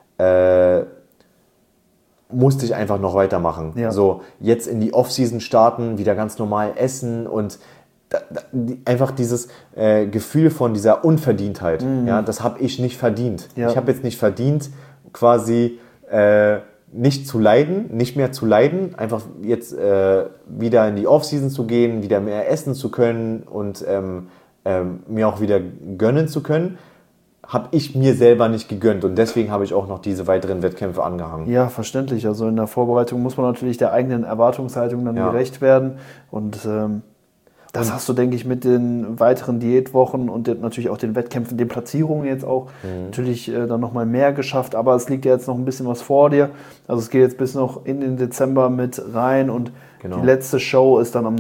musste ich einfach noch weitermachen. Ja. So, jetzt in die Off-Season starten, wieder ganz normal essen und einfach dieses Gefühl von dieser Unverdientheit, ja, das habe ich nicht verdient. Ja. Ich habe jetzt nicht verdient, quasi nicht mehr zu leiden, einfach jetzt wieder in die Off-Season zu gehen, wieder mehr essen zu können und mir auch wieder gönnen zu können, habe ich mir selber nicht gegönnt und deswegen habe ich auch noch diese weiteren Wettkämpfe angehangen. Ja, verständlich. Also in der Vorbereitung muss man natürlich der eigenen Erwartungshaltung dann gerecht werden und das hast du, denke ich, mit den weiteren Diätwochen und natürlich auch den Wettkämpfen, den Platzierungen jetzt auch natürlich dann nochmal mehr geschafft. Aber es liegt ja jetzt noch ein bisschen was vor dir. Also es geht jetzt bis noch in den Dezember mit rein und die letzte Show ist dann am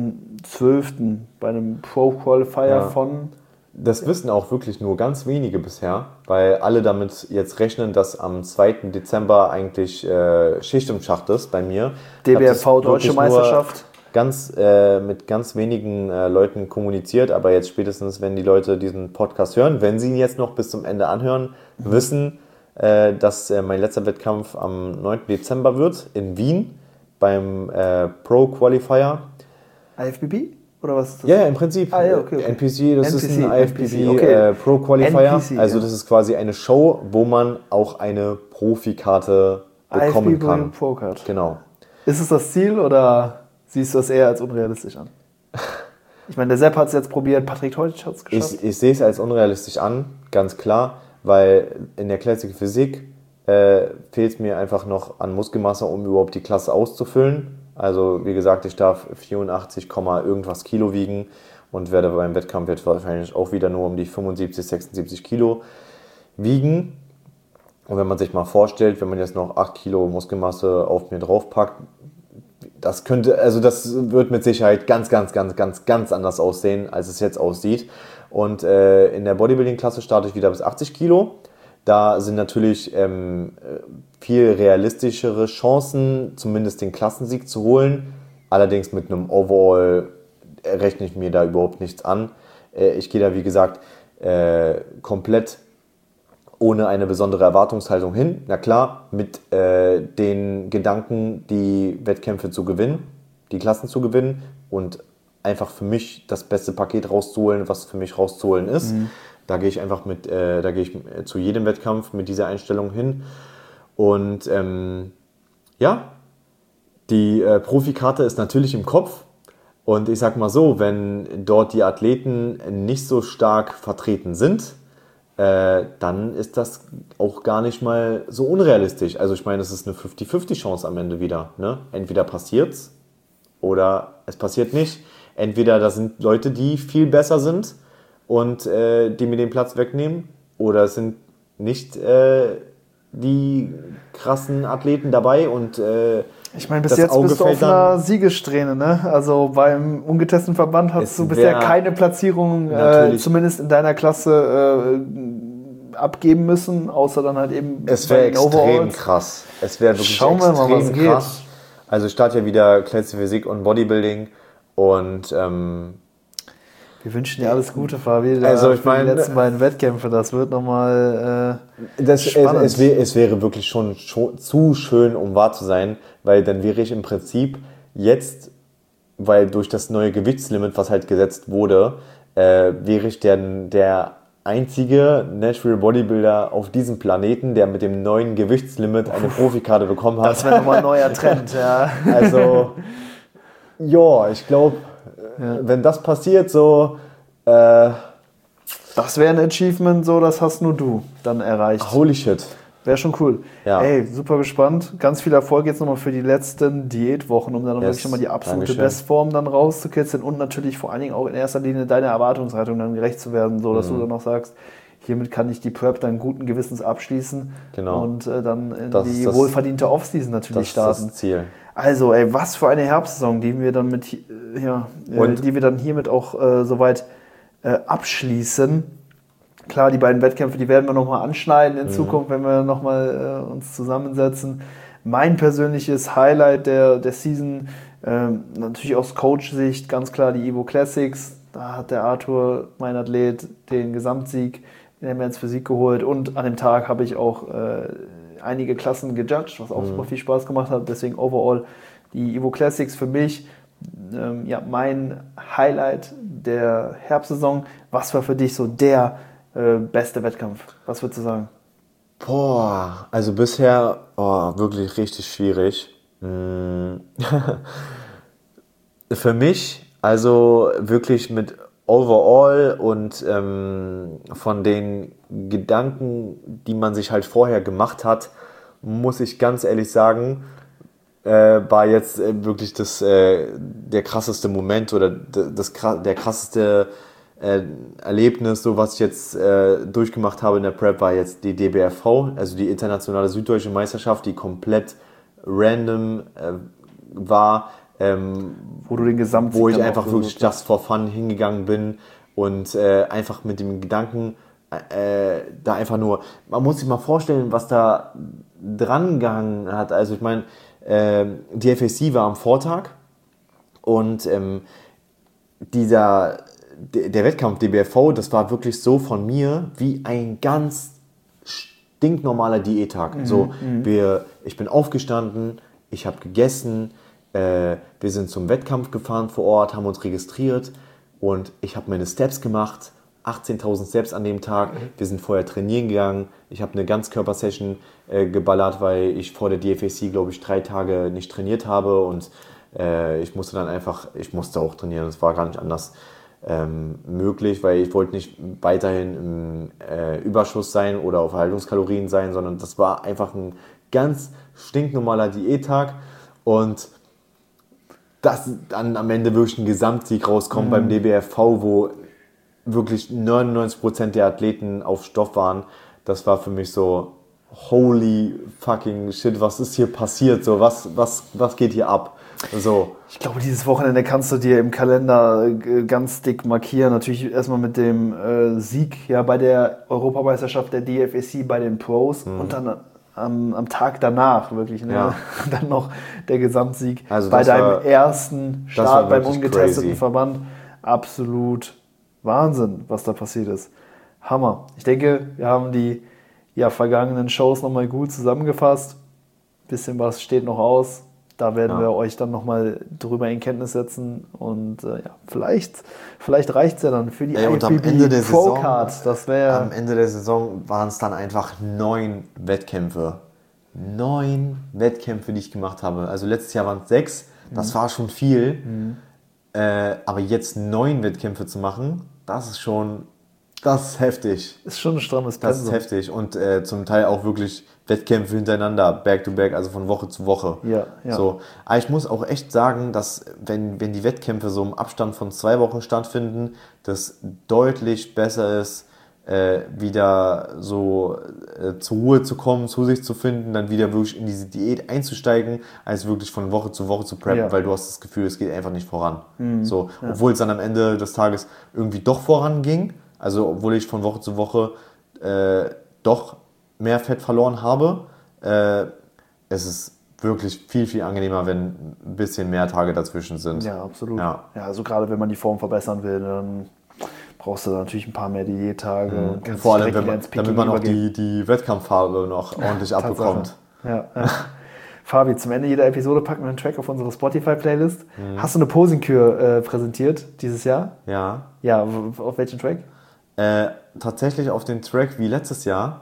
9.12. bei einem Pro-Qualifier von... Das wissen auch wirklich nur ganz wenige bisher, weil alle damit jetzt rechnen, dass am 2. Dezember eigentlich Schicht im Schacht ist bei mir. DBFV Deutsche Meisterschaft. Mit ganz wenigen Leuten kommuniziert, aber jetzt spätestens, wenn die Leute diesen Podcast hören, wenn sie ihn jetzt noch bis zum Ende anhören, wissen, dass mein letzter Wettkampf am 9. Dezember wird in Wien beim Pro Qualifier. IFBB? Oder was ist das? Ja, im Prinzip. Okay. NPC, das ist ein IFBB Pro Qualifier. NPC, also das ist quasi eine Show, wo man auch eine Profikarte bekommen IFBB kann. Pro Card. Genau. Ist es das Ziel oder siehst du das eher als unrealistisch an? Ich meine, der Sepp hat es jetzt probiert, Patrick Teutsch hat es geschafft. Ich sehe es als unrealistisch an, ganz klar, weil in der Classic Physik fehlt es mir einfach noch an Muskelmasse, um überhaupt die Klasse auszufüllen. Also wie gesagt, ich darf 84, irgendwas Kilo wiegen und werde beim Wettkampf jetzt wahrscheinlich auch wieder nur um die 75, 76 Kilo wiegen. Und wenn man sich mal vorstellt, wenn man jetzt noch 8 Kilo Muskelmasse auf mir draufpackt, das wird mit Sicherheit ganz anders aussehen, als es jetzt aussieht. Und in der Bodybuilding-Klasse starte ich wieder bis 80 Kilo. Da sind natürlich viel realistischere Chancen, zumindest den Klassensieg zu holen. Allerdings mit einem Overall rechne ich mir da überhaupt nichts an. Ich gehe da, wie gesagt, komplett ohne eine besondere Erwartungshaltung hin. Na klar, mit den Gedanken, die Wettkämpfe zu gewinnen, die Klassen zu gewinnen und einfach für mich das beste Paket rauszuholen, was für mich rauszuholen ist. Da gehe ich einfach zu jedem Wettkampf mit dieser Einstellung hin. Und die Profikarte ist natürlich im Kopf. Und ich sag mal so, wenn dort die Athleten nicht so stark vertreten sind, dann ist das auch gar nicht mal so unrealistisch. Also ich meine, es ist eine 50-50 Chance am Ende wieder. Ne? Entweder passiert's oder es passiert nicht. Entweder da sind Leute, die viel besser sind und die mir den Platz wegnehmen, oder es sind nicht die krassen Athleten dabei und ich meine, bis jetzt bist du auf einer Siegessträhne, ne? Also beim ungetesteten Verband hast du bisher keine Platzierung, zumindest in deiner Klasse, abgeben müssen, außer dann halt eben es wäre extrem krass. Es wäre wirklich extrem krass. Also ich starte ja wieder Classic Physik und Bodybuilding und wir wünschen dir alles Gute, Fabi. Also ich meine, die letzten beiden Wettkämpfe, das wird nochmal spannend. Es wäre wirklich schon zu schön, um wahr zu sein, weil dann wäre ich im Prinzip jetzt, weil durch das neue Gewichtslimit, was halt gesetzt wurde, wäre ich der einzige Natural Bodybuilder auf diesem Planeten, der mit dem neuen Gewichtslimit eine Profikarte bekommen hat. Das wäre nochmal ein neuer Trend, ja. Also, ja, ich glaube, wenn das passiert, so, Das wäre ein Achievement, so, das hast nur du dann erreicht. Holy shit. Wäre schon cool. Ja. Ey, super gespannt. Ganz viel Erfolg jetzt nochmal für die letzten Diätwochen, um dann wirklich nochmal die absolute Bestform dann rauszukitzeln und natürlich vor allen Dingen auch in erster Linie deiner Erwartungshaltung dann gerecht zu werden, so dass du dann auch sagst, hiermit kann ich die Prep dann guten Gewissens abschließen und dann in die wohlverdiente Offseason natürlich starten. Das ist das Ziel. Also, ey, was für eine Herbstsaison, die wir dann hiermit auch soweit abschließen. Klar, die beiden Wettkämpfe, die werden wir nochmal anschneiden in Zukunft, wenn wir nochmal uns zusammensetzen. Mein persönliches Highlight der Season, natürlich aus Coach-Sicht, ganz klar die Evo Classics. Da hat der Arthur, mein Athlet, den Gesamtsieg in der Men's Physik geholt. Und an dem Tag habe ich auch einige Klassen gejudged, was auch super viel Spaß gemacht hat. Deswegen overall die Evo Classics für mich mein Highlight der Herbstsaison. Was war für dich so der beste Wettkampf? Was würdest du sagen? Boah, also bisher wirklich richtig schwierig. Für mich, also wirklich mit Overall und von den Gedanken, die man sich halt vorher gemacht hat, muss ich ganz ehrlich sagen, war jetzt wirklich der krasseste Moment oder der krasseste Erlebnis, so was ich jetzt durchgemacht habe in der Prep, war jetzt die DBFV, also die internationale süddeutsche Meisterschaft, die komplett random war, wo du den Gesamtsieg wo ich einfach wirklich just for fun hingegangen bin und einfach mit dem Gedanken da einfach nur, man muss sich mal vorstellen, was da dran gehangen hat. Also ich meine, die FAC war am Vortag und der Wettkampf DBFV, das war wirklich so von mir wie ein ganz stinknormaler Diättag. Ich bin aufgestanden, ich habe gegessen, wir sind zum Wettkampf gefahren vor Ort, haben uns registriert und ich habe meine Steps gemacht, 18.000 Steps an dem Tag. Wir sind vorher trainieren gegangen. Ich habe eine Ganzkörper-Session geballert, weil ich vor der DFAC, glaube ich, 3 Tage nicht trainiert habe und ich musste auch trainieren. Es war gar nicht anders möglich, weil ich wollte nicht weiterhin im Überschuss sein oder auf Erhaltungskalorien sein, sondern das war einfach ein ganz stinknormaler Diättag und dass dann am Ende wirklich ein Gesamtsieg rauskommt beim DBFV, wo wirklich 99% der Athleten auf Stoff waren, das war für mich so, holy fucking shit, was ist hier passiert, so, was geht hier ab? So. Ich glaube, dieses Wochenende kannst du dir im Kalender ganz dick markieren. Natürlich erstmal mit dem Sieg bei der Europameisterschaft der DFAC bei den Pros und dann am Tag danach wirklich dann noch der Gesamtsieg bei deinem ersten Start beim ungetesteten Verband. Absolut Wahnsinn, was da passiert ist. Hammer. Ich denke, wir haben die vergangenen Shows nochmal gut zusammengefasst. Ein bisschen was steht noch aus. Da werden wir euch dann nochmal drüber in Kenntnis setzen. Und vielleicht reicht es ja dann für die IFBB Pro Card. Am Ende der Saison waren es dann einfach 9 Wettkämpfe. 9 Wettkämpfe, die ich gemacht habe. Also letztes Jahr waren es 6. Das war schon viel. Aber jetzt 9 Wettkämpfe zu machen, das ist heftig. Ist schon ein strammes Pensum. Das ist heftig und zum Teil auch wirklich Wettkämpfe hintereinander, back to back, also von Woche zu Woche. Ja. So. Aber ich muss auch echt sagen, dass wenn die Wettkämpfe so im Abstand von 2 Wochen stattfinden, das deutlich besser ist, wieder so zur Ruhe zu kommen, zu sich zu finden, dann wieder wirklich in diese Diät einzusteigen, als wirklich von Woche zu preppen, weil du hast das Gefühl, es geht einfach nicht voran. So, obwohl es dann am Ende des Tages irgendwie doch voranging, also obwohl ich von Woche zu Woche doch mehr Fett verloren habe, es ist wirklich viel, viel angenehmer, wenn ein bisschen mehr Tage dazwischen sind. Ja, absolut. Ja, also gerade wenn man die Form verbessern will, dann brauchst du natürlich ein paar mehr Diättage. Und vor allem, damit man auch die Wettkampffarbe noch ordentlich abbekommt. Ja. Fabi, zum Ende jeder Episode packen wir einen Track auf unsere Spotify-Playlist. Hast du eine Posing-Kür präsentiert dieses Jahr? Ja. Ja, auf welchen Track? Tatsächlich auf den Track wie letztes Jahr.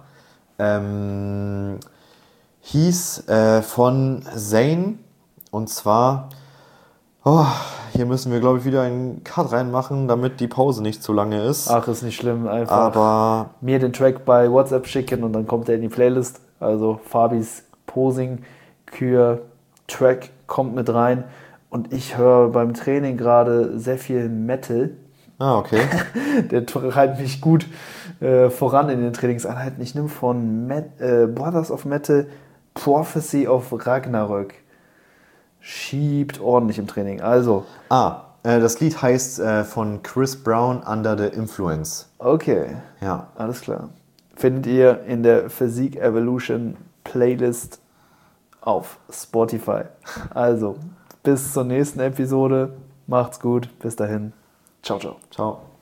Hieß von Zane und zwar hier müssen wir, glaube ich, wieder einen Cut reinmachen, damit die Pause nicht zu lange ist. Ach, ist nicht schlimm. Einfach aber mir den Track bei WhatsApp schicken und dann kommt er in die Playlist. Also Fabis Posing-Kür-Track kommt mit rein. Und ich höre beim Training gerade sehr viel Metal. Ah, okay. Der treibt mich gut voran in den Trainingseinheiten. Ich nehme von Brothers of Metal Prophecy of Ragnarök. Schiebt ordentlich im Training. Also. Das Lied heißt von Chris Brown Under the Influence. Okay. Ja. Alles klar. Findet ihr in der Physique Evolution Playlist auf Spotify. Also, bis zur nächsten Episode. Macht's gut. Bis dahin. Ciao, ciao. Ciao.